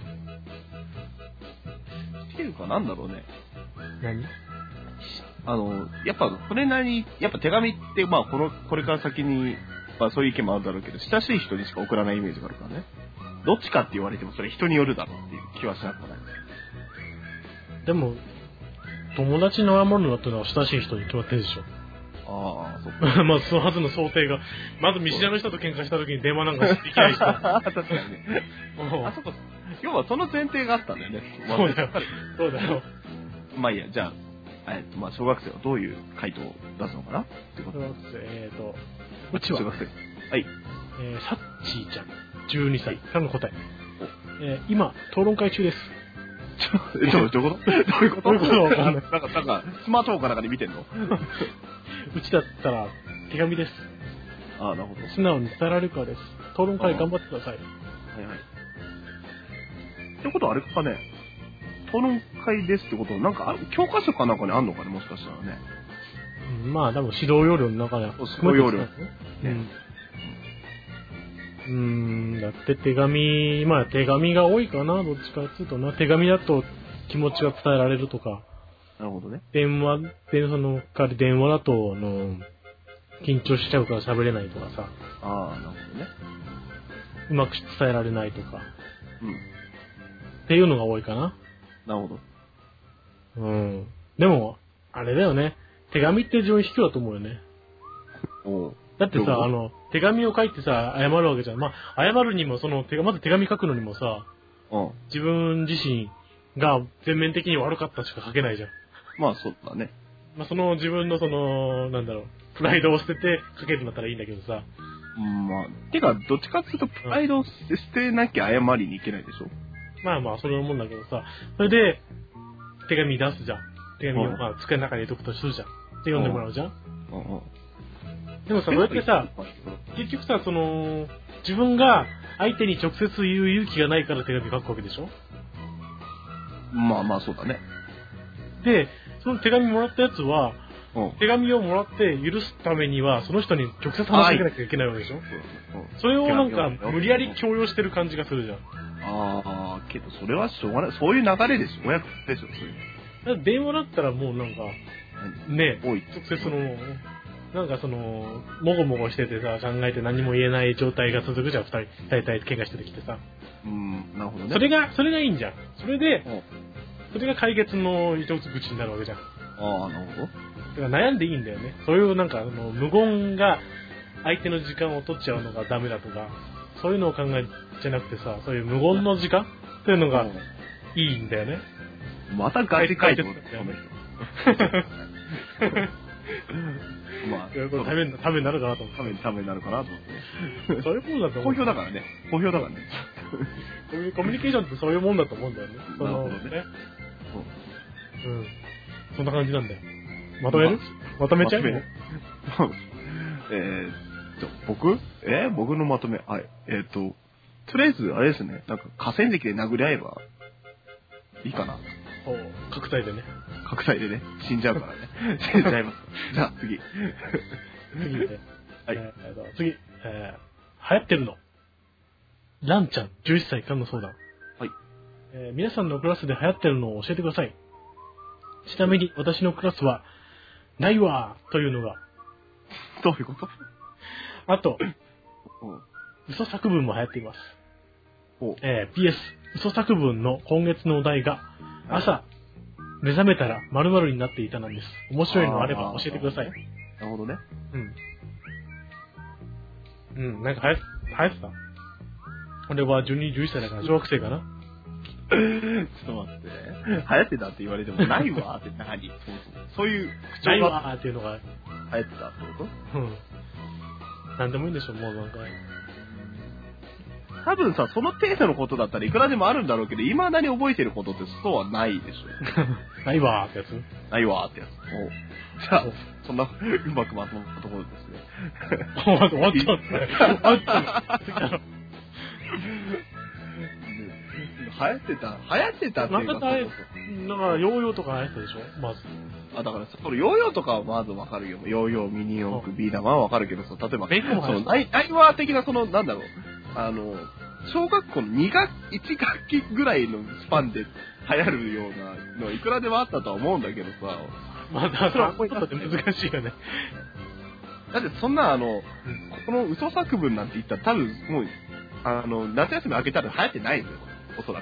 っていうかなんだろうね。 何？ やっぱそれなりに、やっぱ手紙ってまあこれから先に、まあそういう意見もあるだろうけど、親しい人にしか送らないイメージがあるからね。どっちかって言われてもそれ人によるだろうっていう気はしなくもない。 でも、友達の謝るのってのは親しい人に決まってるでしょ。 そっか。 まあそのはずの想定が、まず見知らぬ人と喧嘩した時に電話なんかしていきない人。確かにね。そこ。要はその前提があったんだよね。 そうだよ。 まあいいや、じゃあ、まあ小学生はどういう回答を出すのかなってこと。 小学生、うちは。 小学生。はい。 サッチーちゃん、12歳からの答え。今、討論会中です。 どういうこと？なんか、スマートフォンかなんかで見てんの？ うちだったら、手紙です。 なるほど。 素直に伝えられるからです。討論会頑張ってください。 はいはい。ってことはあれかね、討論会ですってことは、なんか、教科書かなんかにあんのかね、もしかしたらね。 まあ、多分指導要領の中では。 指導要領。 だって手紙が多いかな、どっちかっていうとな。手紙だと気持ちが伝えられるとか。 なるほどね。 電話だと、緊張しちゃうから喋れないとかさ。 なるほどね。 うまく伝えられないとか。っていうのが多いかな。 なるほど。でも、あれだよね。手紙って非常に卑怯だと思うよね。だってさ、手紙を書いてさ、謝るわけじゃん。まあ、謝るにも、まず手紙書くのにもさ、自分自身が全面的に悪かったしか書けないじゃん。 まあ、そうだね。 まあ、自分のプライドを捨てて書けるんだったらいいんだけどさ。 まあ、てか、どっちかっていうと、プライドを捨てなきゃ謝りにいけないでしょ。 まあまあ、それのもんだけどさ、それで、手紙出すじゃん。手紙を、机の中に入れとくとするじゃん。で、読んでもらうじゃん。でもさ、それってさ、結局さ、自分が相手に直接言う勇気がないから手紙書くわけでしょ？ まあまあ、そうだね。 で、その手紙もらったやつは、手紙をもらって許すためには、その人に直接話しかけなきゃいけないわけでしょ？それをなんか、無理やり強要してる感じがするじゃん。 けどそれはしょうがない。そういう流れでしょ。親でしょ、 そういう。電話だったらもうなんか、ね、直接もごもごしててさ、考えて何も言えない状態が続くじゃん、大体喧嘩してきてさ。 なるほどね。 それがいいんじゃん。それが解決の糸口になるわけじゃん。 なるほど。だから悩んでいいんだよね。そういうなんか、無言が相手の時間を取っちゃうのがダメだとか、そういうのを考えじゃなくてさ、そういう無言の時間っていうのがいいんだよね。 またガチ回答だよね。 まあ、 ためになるかなと思って。 ためになるかなと思って。 そういうもんだと思う。 好評だからね。好評だからね。 コミュニケーションってそういうもんだと思うんだよね。 なるほどね。 うん。そんな感じなんだよ。まとめる？まとめちゃうの？僕のまとめ。はい。 とりあえず、あれですね。なんか河川敷で殴り合えばいいかな。 角体でね。 角体でね。死んじゃうからね。死んじゃいます。じゃあ次。 次ね。 はい。 次。流行ってるの。ランちゃん、11歳からの相談。 はい。 皆さんのクラスで流行ってるのを教えてください。ちなみに私のクラスは、ないわーというのが。 どういうこと？ あと、嘘作文も流行っています。PS、嘘作文の今月のお題が、朝、目覚めたら〇〇になっていたなんです。面白いのあれば教えてください。 なるほどね。 なんか流行ってた？俺は12、11歳だから小学生かな。 ちょっと待って。流行ってたって言われても、ないわって何？そういう口調が。ないわっていうのが流行ってたってこと？ なんでもいいんでしょ、もうなんか。 多分さ、その程度のことだったらいくらでもあるんだろうけど、未だに覚えてることってそうはないでしょ。ないわーってやつ？ ないわーってやつ。じゃあ、そんなうまくまとまったところですね。 終わっちゃった。 流行ってたっていうか。なんかヨーヨーとか流行ってたでしょまず。 だからそのヨーヨーとかはまずわかるよ。ヨーヨー、ミニ四駆、ビー玉はわかるけどさ、例えば、そのナイワー的ななんだろう、小学校の1学期ぐらいのスパンで流行るようなのいくらでもあったとは思うんだけどさ。 まだ、それはこういうことって難しいよね。 だってそんなこの嘘作文なんて言ったら多分もう、夏休み明けたら流行ってないんだよ。おそらく。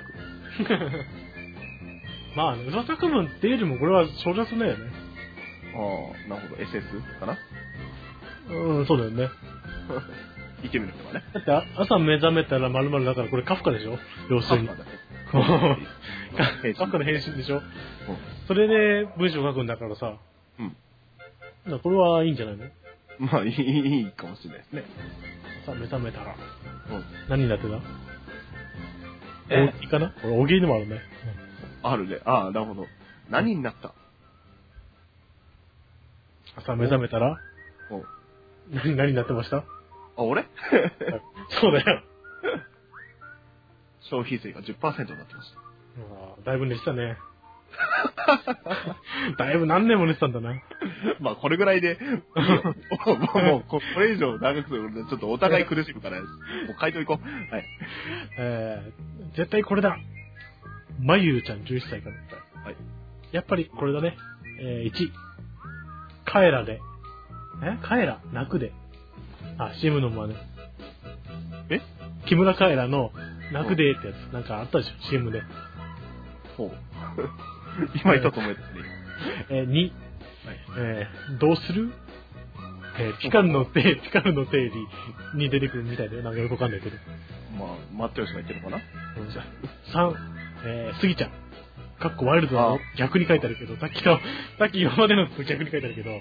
まあ、嘘作文っていうよりもこれは小説だよね。 なるほど。SS かな？ そうだよね。 イケメンとかね。 だって朝目覚めたら〇〇だからこれカフカでしょ？要するに。カフカの返信でしょ？それで文章書くんだからさ。これはいいんじゃないの？ まあ、いいかもしれないですね。 朝目覚めたら。何になってた？大喜利かな？これ大喜利でもあるね。 あるね。なるほど。何になった？ 朝目覚めたら？何になってました？ 俺？ そうだよ。 消費税が 10% になってました。 だいぶ寝てたね。だいぶ何年も寝てたんだな。 まあ、これぐらいで、もう、これ以上長くするので、ちょっとお互い苦しむから、もう回答いこう。はい。 絶対これだ。まゆうちゃん11歳から。 はい。 やっぱりこれだね。1。カエラで。カエラ泣くで。CM の真似。木村カエラの泣くでってやつ。なんかあったでしょ ?CM で。 ほう。今言ったと思えたね。2。どうする？ピカルの定理に出てくるみたいで、なんかよくわかんないけど。 まあ、マットヨシが言ってるのかな？ 3、スギちゃん。かっこワイルドは逆に書いてあるけど、さっき今までの逆に書いてあるけど。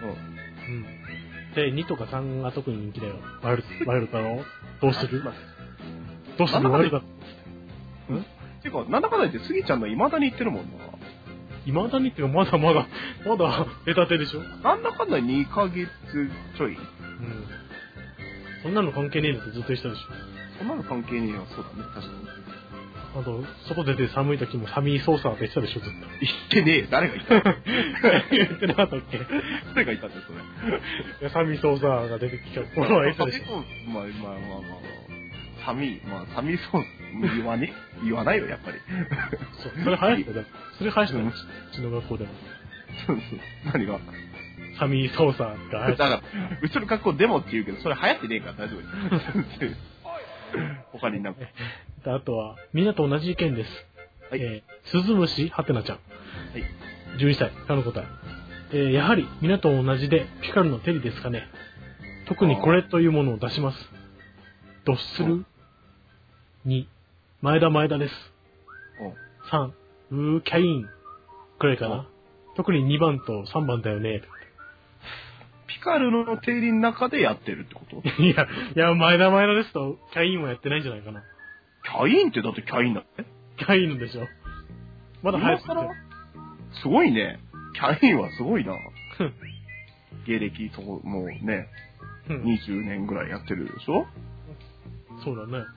で、2とか3が特に人気だよ。ワイルドだろ？どうするワイルドだ。 てか、なんだかんだ言ってスギちゃんの未だに言ってるもんな。 未だにっていうか、まだ出たてでしょ？ なんだかんだ2ヶ月ちょい。 そんなの関係ねえのってずっと言ってたでしょ？ そんなの関係ねえよ、そうだね、確かに。 あと、外出て寒い時もサミーソーサーって言ってたでしょ、ずっと。 言ってねえ、誰が言ったの？ 言ってなかったっけ？ 誰が言ったんだよ、それ。サミーソーサーが出てきた頃は言ってたでしょ。 まあ。サミーソース言わないよ、やっぱり。 そう、それ流行ったよ。それ流行ったよ、うちの学校でも。 何が？ サミーソーサーが流行った。 だから、うちの学校でもって言うけど、それ流行ってねえから大丈夫。他になんか。 あとは、みんなと同じ意見です。はい。スズムシハテナちゃん。はい。12歳、他の答え。やはり、みんなと同じで、ピカルのテリですかね。特にこれというものを出します。どうする？ 2、前田です。3、キャインくらいかな。 特に2番と3番だよね。 ピカルの定理の中でやってるってこと？ いや、前田ですと、キャインはやってないんじゃないかな。 キャインってだってキャインだって？ キャインでしょ。まだ流行ってる。 すごいね。キャインはすごいな。芸歴ともうね、20年ぐらいやってるでしょ？ そうだね。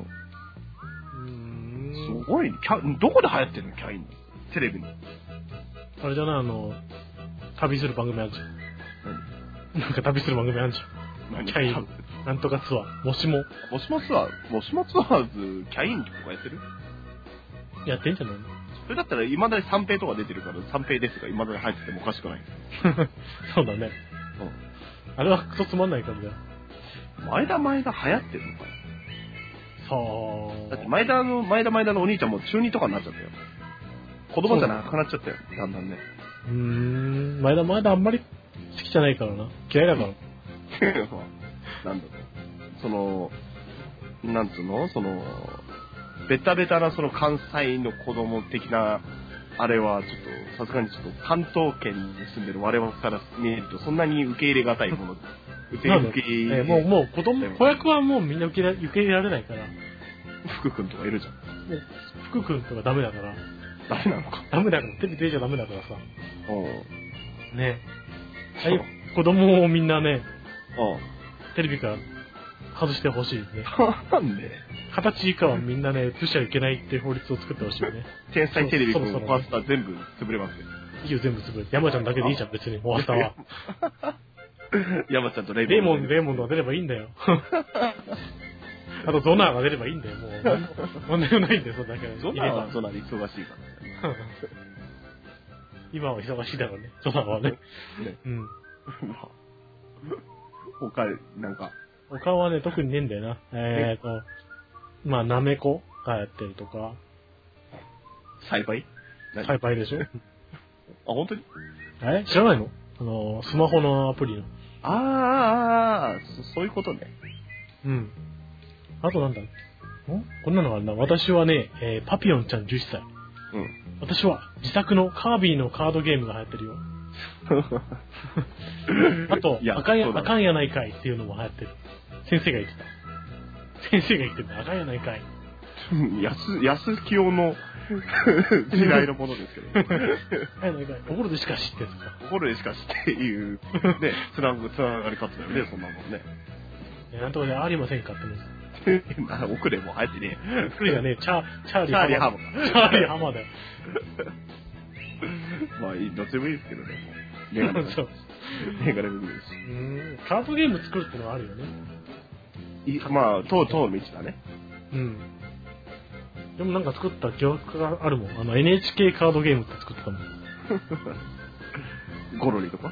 すごい、ね。どこで流行ってるのキャイン？テレビの。 あれじゃない、旅する番組あるじゃん。なんか旅する番組あるじゃん。キャイン、なんとかツアー、もしもツアーズ、キャインとかやってる？ やってんじゃないの？ それだったら、未だに三平とか出てるから、三平ですが、未だに入っててもおかしくない。 そうだね。あれはクソつまんないからだよ。 前田流行ってるのかな？ さあ。 だって前田のお兄ちゃんも中2とかになっちゃったよ。子供じゃなくなっちゃったよ、だんだんね。 前田あんまり好きじゃないからな。嫌いだから。 なんだろう。なんつうの？ベタベタな関西の子供的な、あれはちょっと、さすがにちょっと関東圏に住んでる我々から見ると、そんなに受け入れがたいもの。受け入れもう子役はもうみんな受け入れられないから。 福君とかいるじゃん。 福君とかダメだから。 ダメなのか。 ダメだから、テレビ出ちゃダメだからさ。ね。子供をみんなね、テレビから外してほしいね。 なんで形以下はみんなね、映しちゃいけないって法律を作ってほしいよね。 天才テレビのファースター全部潰れますよ。 いいよ、全部潰れて。山ちゃんだけでいいじゃん、別に、ファースターは。 山ちゃんとレーモンドが出ればいいんだよ。あと、ゾナーが出ればいいんだよ、もう。なんでもないんだよ、それだけ。 ゾナーはゾナーで忙しいからね。 今は忙しいだろうね、ゾナーはね。 他、なんか。 他はね、特にねえんだよな。なめこがやってるとか。 栽培でしょ？ 本当に？ 知らないの？スマホのアプリの。 そういうことね。 あとなんだ？こんなのがあるな。私はね、パピヨンちゃん11歳。私は自作のカービィのカードゲームが流行ってるよ。あと、あかんやないかいっていうのも流行ってる。先生が言ってた。あかんやないかい。 安清の時代のものですけど。 あかんやないかい。心でしか知ってるとか。 心でしか知っていう、ね、つながり方だよね、そんなもんね。 なんとかね、ありませんかってね。 遅れも入ってね。 遅れがね、チャーリーハマだよ。 まあ、どっちでもいいですけどね。メガネ部分です。 カードゲーム作るってのはあるよね。 まあ、通る道だね。 でもなんか作った記憶があるもん。NHK カードゲームって作ったもん。 ゴロリとか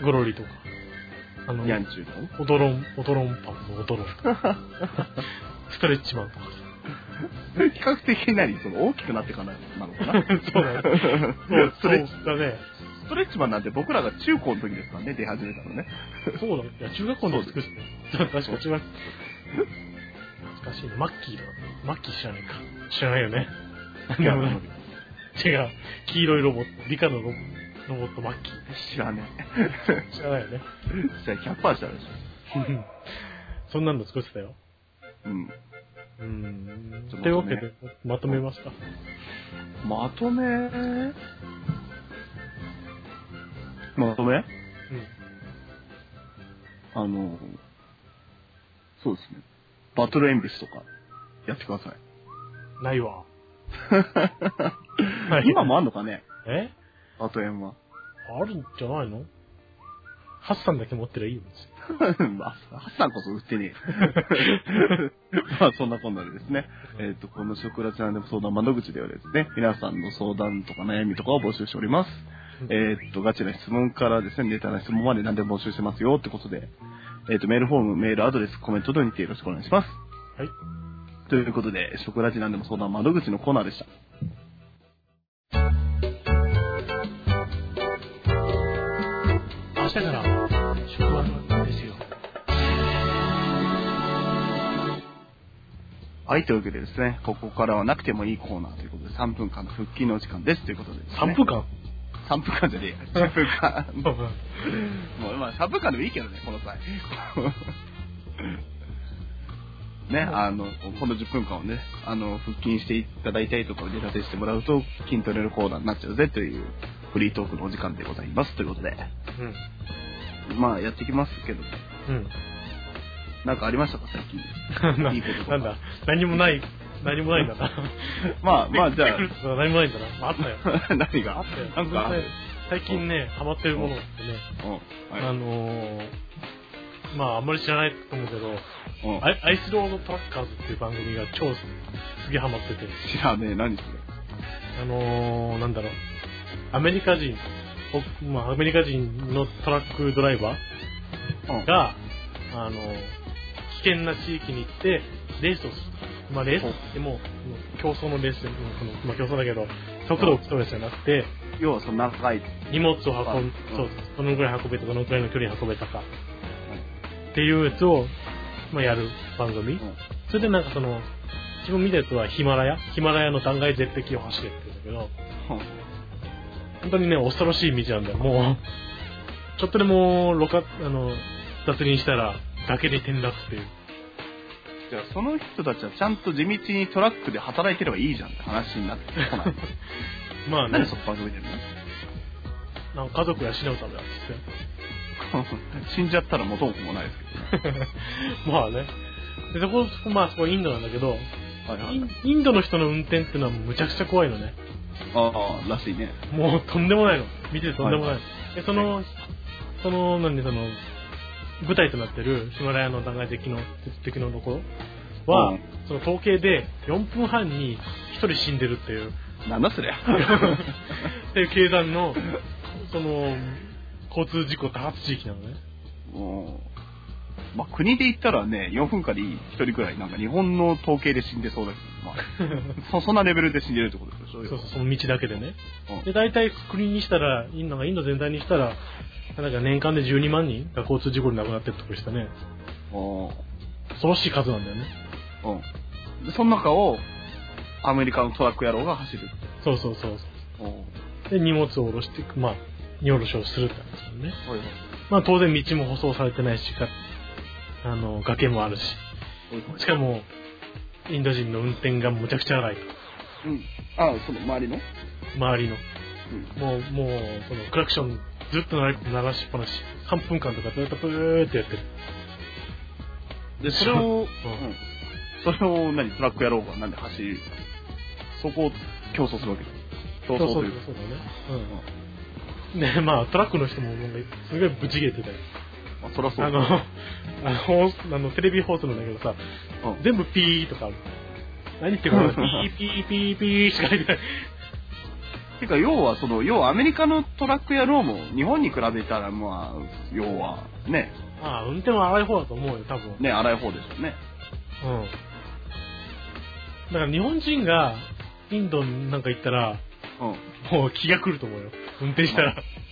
ニャンチューとかね。 オトロンパンのオトロンとか。ストレッチマンとか。 比較的大きくなってからなのかな？ そうだね。ストレッチだね。 ストレッチマンなんて僕らが中高の時ですからね、出始めたのね。 そうだね。いや、中学校の時作ってね。確か中学。懐かしいね。マッキー知らないか。知らないよね。違う。黄色いロボット。理科のロボットマッキー。 知らねえ。 知らないよね。 100%知らないでしょ。 そんなの作ってたよ。というわけで、まとめますか。 まとめそうですね。バトルエンビスとか、やってください。 ないわ。 今もあんのかね？バトエンは。 あるんじゃないの？ハッサンだけ持ってりゃいいよ。 ハッサンこそ売ってねえ。まあそんなこんなでですね。この食ラチャンネル相談窓口ではですね、皆さんの相談とか悩みとかを募集しております。ガチな質問からですね、ネタな質問まで何でも募集してますよってことで、メールフォーム、メールアドレス、コメント等にてよろしくお願いします。 はい。 ということで、食ラチなんでも相談窓口のコーナーでした。 明日から職場ですよ。 はい、というわけでですね、ここからはなくてもいいコーナーということで、3分間の復帰の時間ですということでですね。 3分間 3分間じゃねえよ。10分間。もうまあ3分間でもいいけどね、この際。ね、この10分間をね、腹筋していただいたりとか、腕立てしてもらうと、筋トレのコーナーになっちゃうぜという、フリートークのお時間でございます。ということで。まあ、やっていきますけど。なんかありましたか、最近。いいこととか。 なんだ、何もないんだな。 まあ、じゃあ。 何もないんだな。あったよ。 何があったよ。なんか、最近ね、ハマってるものってね、まあ、あんまり知らないと思うけど、アイスロードトラッカーズっていう番組が超すげえハマってて。 知らねえ、何それ。 なんだろう、アメリカ人のトラックドライバーが、危険な地域に行ってレースをする。まあレースっても競争のレースで、まあ競争だけど速度を競うやつじゃなくて、 要はその長い荷物をどのぐらい運べたか、どのぐらいの距離運べたかっていうやつをまあやる番組。それでなんか自分見たやつはヒマラヤの断崖絶壁を走れって言うんだけど、本当にね恐ろしい道なんだよ。もうちょっとでも脱輪したら崖で転落っていう。 じゃあその人たちはちゃんと地道にトラックで働いてればいいじゃんって話になってこない。 まあね。 何そこ番組でるの？ なんか家族養うためだって言って。死んじゃったら元も子もないですけどね。 まあね。でそこインドなんだけど、インドの人の運転っていうのはむちゃくちゃ怖いのね。 ああ、らしいね。 もうとんでもないの。見ててとんでもない。で舞台となってるヒマラヤの断崖絶壁のところは、その統計で4分半に1人死んでるっていう。 なんだそりゃ。 っていう計算の交通事故多発地域なのね。 まあ国で言ったらね、4分間で1人くらいなんか日本の統計で死んでそうだけど、まあそんなレベルで死んでるってことでしょ。 そうその道だけでね。で大体国にしたらインド全体にしたらなんか年間で12万人が交通事故で亡くなってるとこでしたね。恐ろしい数なんだよね。 でその中をアメリカのトラック野郎が走る。 そう。で荷物を下ろして荷下ろしをするって話ですよね。まあ当然道も舗装されてないし、崖もあるし、しかもインド人の運転がむちゃくちゃ荒いと。 その周りの。 もうそのクラクションずっと鳴らしっぱなし、3分間とかずっとプーってやってる。 でそれをトラック野郎がなんで走る？そこを競争するわけだ。競争というか。そうだね。ね、まあトラックの人もすごいブチ切れてたよ。 そりゃそう。 テレビ放送なんだけどさ、全部ピーとかある。何言ってるかピーしか入ってない。 てか要はアメリカのトラック野郎も日本に比べたらまあ要はね。 運転は荒い方だと思うよ多分。 ね、荒い方でしょうね。 だから日本人がインドなんか行ったら、もう気が来ると思うよ。運転したら。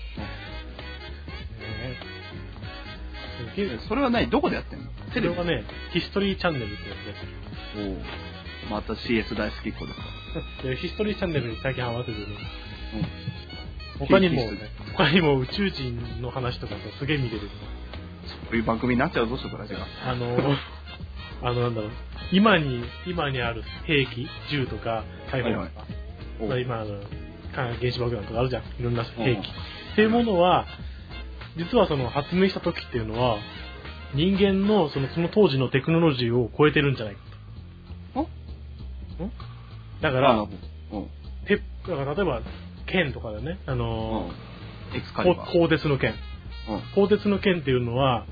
それはどこでやってんの？ それはね、ヒストリーチャンネルってやつで。 また CS 大好きっ子ですか？ ヒストリーチャンネルに最近ハマってるね。他にも宇宙人の話とかすげえ見てる。 そういう番組になっちゃうぞ、そこらじゃ。 なんだろう。今にある兵器、銃とか、大砲とか、今原子爆弾とかあるじゃん。いろんな兵器。っていうものは、実は発明した時っていうのは、人間のその当時のテクノロジーを超えてるんじゃないかと。だから例えば剣とかだね、鋼鉄の剣。鋼鉄の剣っていうのは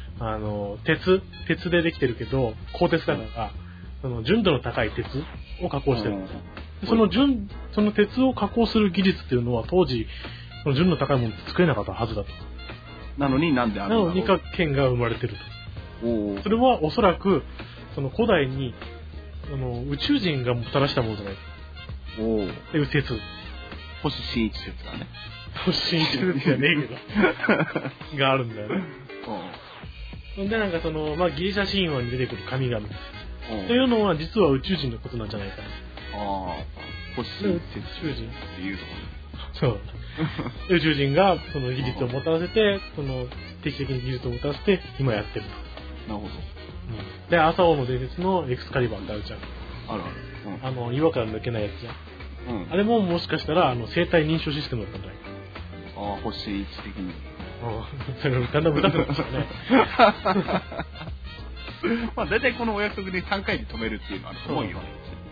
鉄でできてるけど鋼鉄だから純度の高い鉄を加工してる。その鉄を加工する技術っていうのは当時その純度の高いものって作れなかったはずだと。 なのになんで剣が生まれてると。それはおそらく古代に宇宙人がもたらしたものじゃないかっていう説。 星新一説だね。 星新一説じゃねえけどがあるんだよね。でギリシャ神話に出てくる神々というのは実は宇宙人のことなんじゃないかな。 星新一説っていうところ。 そう。宇宙人がその技術をもたらせて、その定期的に技術をもたらして今やってると。 なるほど。 で、朝王の伝説のエクスカリバーってあるじゃん。 あるある。 岩から抜けないやつじゃん。あれももしかしたら生体認証システムだったんじゃないか。 ああ、星位置的に。 それだんだん無駄になってきたね。 まあ大体このお約束で3回で止めるっていうのはすごいよね。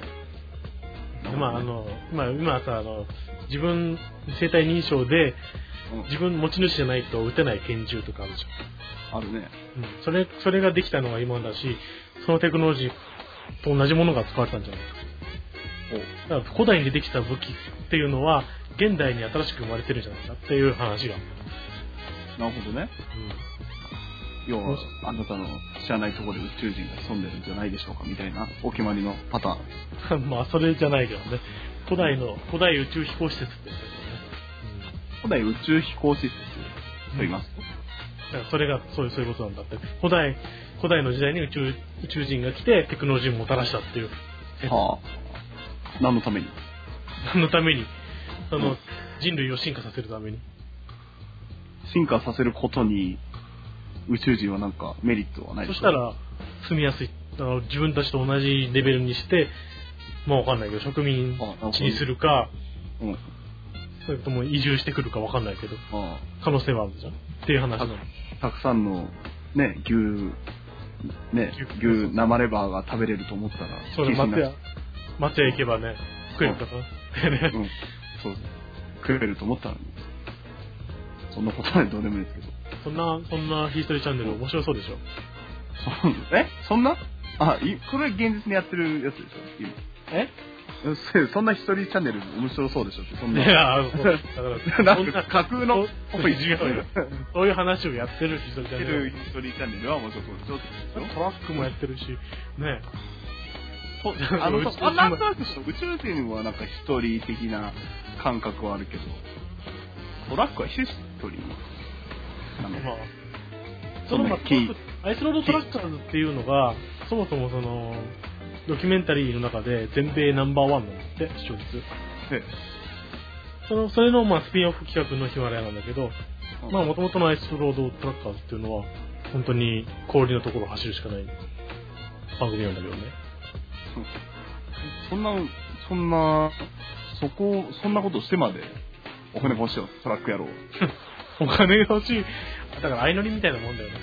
今さ、自分生体認証で、自分持ち主じゃないと撃てない拳銃とかあるじゃん。あるね。 それができたのが今だし、そのテクノロジーと同じものが使われたんじゃないか。だから古代に出てきた武器っていうのは現代に新しく生まれてるんじゃないかっていう話が。 なるほどね。要はあなたの知らないところで宇宙人が潜んでるんじゃないでしょうかみたいなお決まりのパターン。 まあそれじゃないけどね。古代宇宙飛行施設って言うんだけどね。 古代宇宙飛行施設と言いますと。 だからそれがそういうことなんだって。古代の時代に宇宙人が来てテクノロジーをもたらしたっていう。 はあ。何のために？ 人類を進化させるために。 進化させることに宇宙人はなんかメリットはないですか？ そしたら住みやすい。自分たちと同じレベルにして、まあわかんないけど植民地にするか、それとも移住してくるかわかんないけど、可能性はあるじゃんっていう話なの。 たくさんのね牛生レバーが食べれると思ったら、 それ松屋行けばね食えるかな。 そう食えると思ったのに、そんなことはどうでもいいですけど。 そんなヒストリーチャンネル面白そうでしょ。 そんな？これ現実にやってるやつでしょ？そんなヒストリーチャンネル面白そうでしょって、そんな。いや、なんか架空のそういう話をやってるヒストリーチャンネル。 ヒストリーチャンネルは面白そうでしょ。 トラックもやってるし、ね。 なんとなく宇宙人はなんかヒストリー的な感覚はあるけど、トラックはヒストリーなの。 アイスロードトラッカーズっていうのが、そもそもドキュメンタリーの中で全米ナンバーワンなんだって、視聴率。それのスピンオフ企画のヒマラヤなんだけど、もともとのアイスロードトラッカーズっていうのは、本当に氷のところを走るしかない番組なんだけどね。 そんなことしてまでお金欲しいよ、トラック野郎。 お金が欲しい。だから相乗りみたいなもんだよね。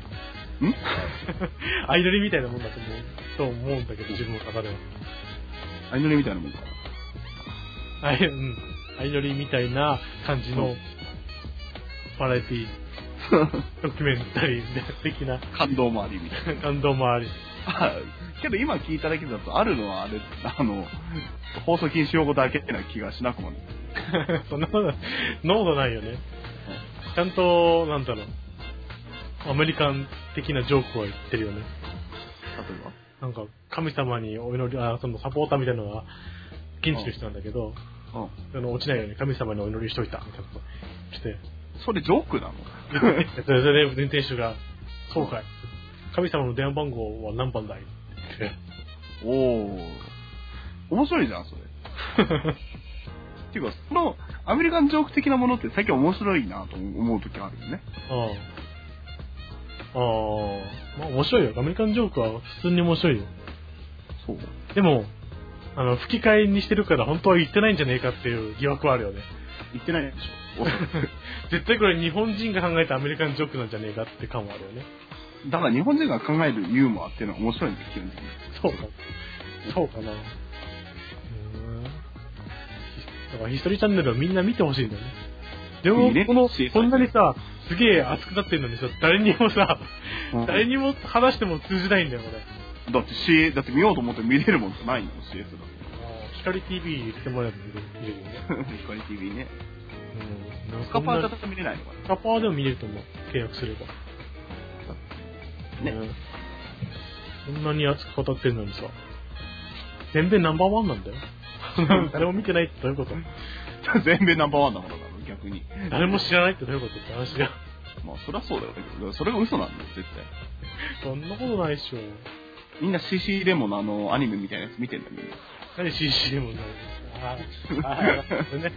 相乗りみたいなもんだと思うんだけど、自分の中では。 相乗りみたいなもんか。 相乗りみたいな感じのバラエティドキュメンタリー的な感動もありみたいな。 感動もあり。 けど今聞いただけだとあるのは放送禁止用語だけな気がしなくもね。 そんなことないよね。ちゃんとなんだろう、アメリカン的なジョークは言ってるよね。例えばなんか神様にお祈り、そのサポーターみたいなのが現地の人なんだけど、落ちないように神様にお祈りしといたみたいなことして。 それジョークなの？ それで運転手がそうかい。神様の電話番号は何番だいって。 面白いじゃんそれ。っていうかアメリカンジョーク的なものって最近面白いなと思う時あるよね。 面白いよ。アメリカンジョークは普通に面白いよ。 そう。 でも吹き替えにしてるから本当は言ってないんじゃねえかっていう疑惑はあるよね。 言ってないでしょ。 絶対これ日本人が考えたアメリカンジョークなんじゃねえかって感はあるよね。 だから日本人が考えるユーモアっていうのは面白いんです、基本的に。 そうかな。だからヒストリーチャンネルはみんな見てほしいんだよね。でもこんなにさ、すげえ熱くなってんのにさ、誰にも話しても通じないんだよ、これ。 だって見ようと思って見れるもんじゃないの、CS だって。 光 TV 入れてもらえば見れるよね。 光 TV ね。スカパーじゃなくて見れないのかな。 スカパーでも見れると思う。契約すれば。 ね。 こんなに熱く語ってんのにさ、全米ナンバーワンなんだよ。誰も見てないってどういうこと？ 全米ナンバーワンなものなの、逆に。 誰も知らないってどういうことって話が。 まあそりゃそうだよね。それが嘘なんだよ、絶対。 そんなことないっしょ。 みんな CC レモンのアニメみたいなやつ見てんだよ、みんな。 何 CCM になるんですか。ね、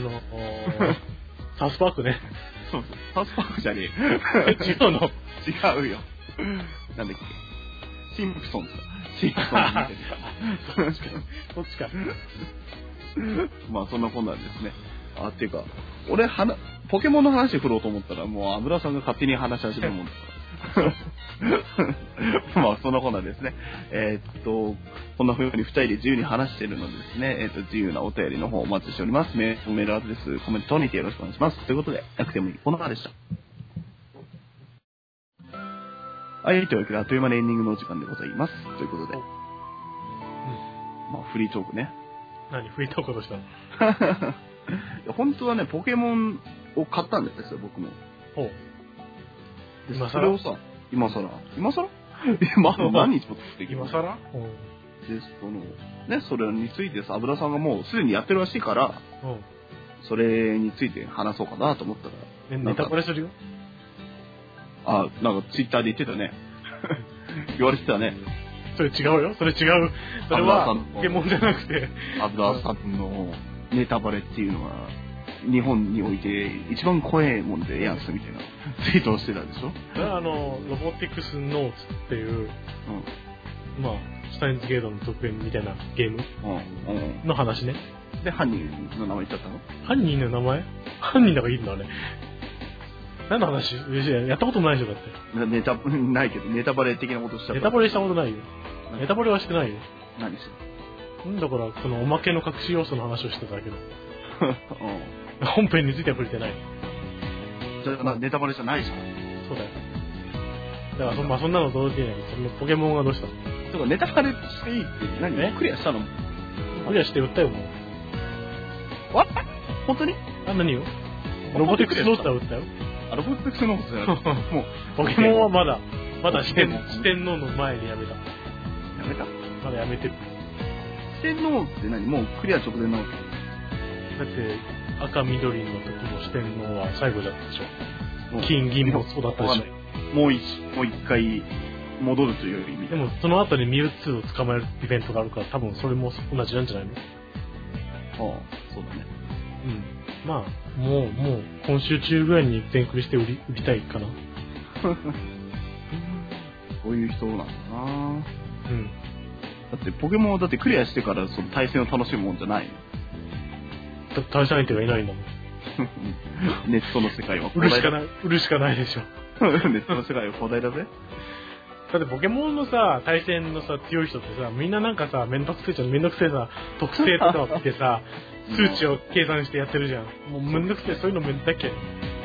サウスパークね。 そうそう、サウスパークじゃねえ。 違うの？ 違うよ。なんだっけ。シンプソンズだ。シンプソンズ見てる。 そっちか。 まあそんなこんなんですね。っていうか、俺ポケモンの話振ろうと思ったら、もう油さんが勝手に話し始めるもんだから。まあそんなこんなんですね。こんな風に2人で自由に話しているのでですね、自由なお便りの方をお待ちしております。メールアドレス、コメントにてよろしくお願いします。ということで、なくてもいいこの方でした。はい、というわけで、あっという間にエンディングのお時間でございます。ということで。まあフリートークね。 何フリートークとしたの？ いや本当はね、ポケモンを買ったんですよ、僕も。 ほう。 今更それをさ、今更何日もできる今更で、それについてさ、油さんがもうすでにやってるらしいから、それについて話そうかなと思ったら。 ネタバレするよ。 なんかツイッターで言ってたね。言われてたね。 それ違うよ。それ違う。それはポケモンじゃなくて。 油さんのネタバレっていうのは、日本において一番怖いもんでやんすみたいなツイートをしてたでしょ。 ロボティクスノーツっていう、まあ、シュタインズゲートの続編みたいなゲームの話ね。 で、犯人の名前言っちゃったの？ 犯人の名前？犯人だからいいんだね。何の話？やったことないでしょ、だって。 ないけど、ネタバレ的なことしちゃった。 ネタバレしたことないよ。ネタバレはしてないよ。 何してだから、そのおまけの隠し要素の話をしてただけど。本編については触れてない。 じゃあ、ネタバレじゃないじゃん。 そうだよ。だから、そんなのどうでもいいんだけど、そのポケモンがどうしたの？ そうか、ネタバレしていいって何？クリアしたの？ クリアして売ったよ、もう。 本当に？ 何よ？ロボティクスノーツは売ったよ。 ロボティクスノーツじゃなくて、もう、 ポケモンはまだ四天王の前でやめた。 やめた？ まだやめてる。 四天王って何？もうクリア直前なわけ？ だって、赤緑の時の四天王は最後だったでしょ。金銀もそうだったでしょ。 もう一回戻るという意味でもその後にミュウツーを捕まえるイベントがあるから、多分それも同じなんじゃないの？ そうだね。 まあもう今週中ぐらいに全クリして売りたいかな。 そういう人なんだな。だってポケモンはだってクリアしてからその対戦を楽しむもんじゃないの。 だって対戦相手がいないんだもん。 ネットの世界は売るしかないでしょ。 ネットの世界は広大だぜ。 だってポケモンのさ、対戦のさ、強い人ってさ、みんななんかさ、めんどくせえさ、特性とかを見てさ、数値を計算してやってるじゃん。もうめんどくせえ、そういうのめんどくせえ。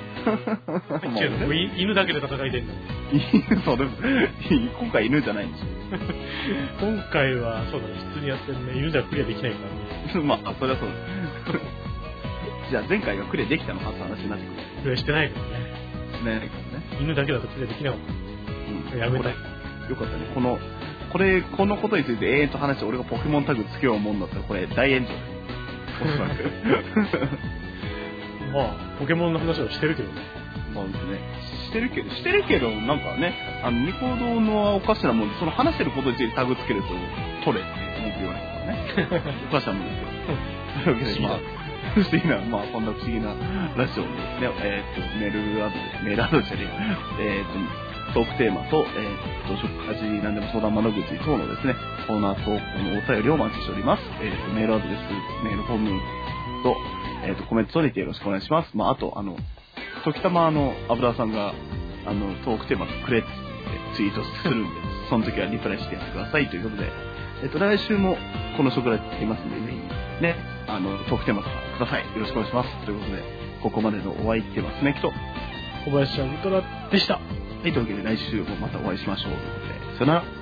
犬だけで戦いてんの。 そうでも、今回犬じゃないんですよ。 今回は、そうだね、普通にやってるね。犬じゃクリアできないからね。 まあ、それはそうだ。じゃあ前回がクリアできたのかって話になってくる。 クリアしてないからね。 ないからね。 犬だけだとクリアできなかった。やめたい。 よかったね。このことについて永遠と話して俺がポケモンタグつけようもんだったらこれ大炎上だよ。おそらく。 まあ、ポケモンの話はしてるけどね。 まあね。してるけど、なんかね、ニコ動のおかしなもんで、その話してることについてタグつけると、取れって文句言われるからね。おかしなもんですよ。というわけで、不思議な、まあ、そんな不思議なラジオですね。メールアドレスで、トークテーマと、食事、何でも相談窓口等のですね、コーナートークのお便りをお待ちしております。メールアドレス、メールフォームと、コメントにてよろしくお願いします。まあ、あと、時たま油さんが、トークテーマくれってツイートするんで、その時はリプライしてやってくださいということで、来週もこの食ラやっていますんで、ぜひ、ね、トークテーマとかください。よろしくお願いします。ということで、ここまでのお相手はスネキと、 小林ちゃんウルトラでした。 はい、というわけで来週もまたお会いしましょうということで、さよなら。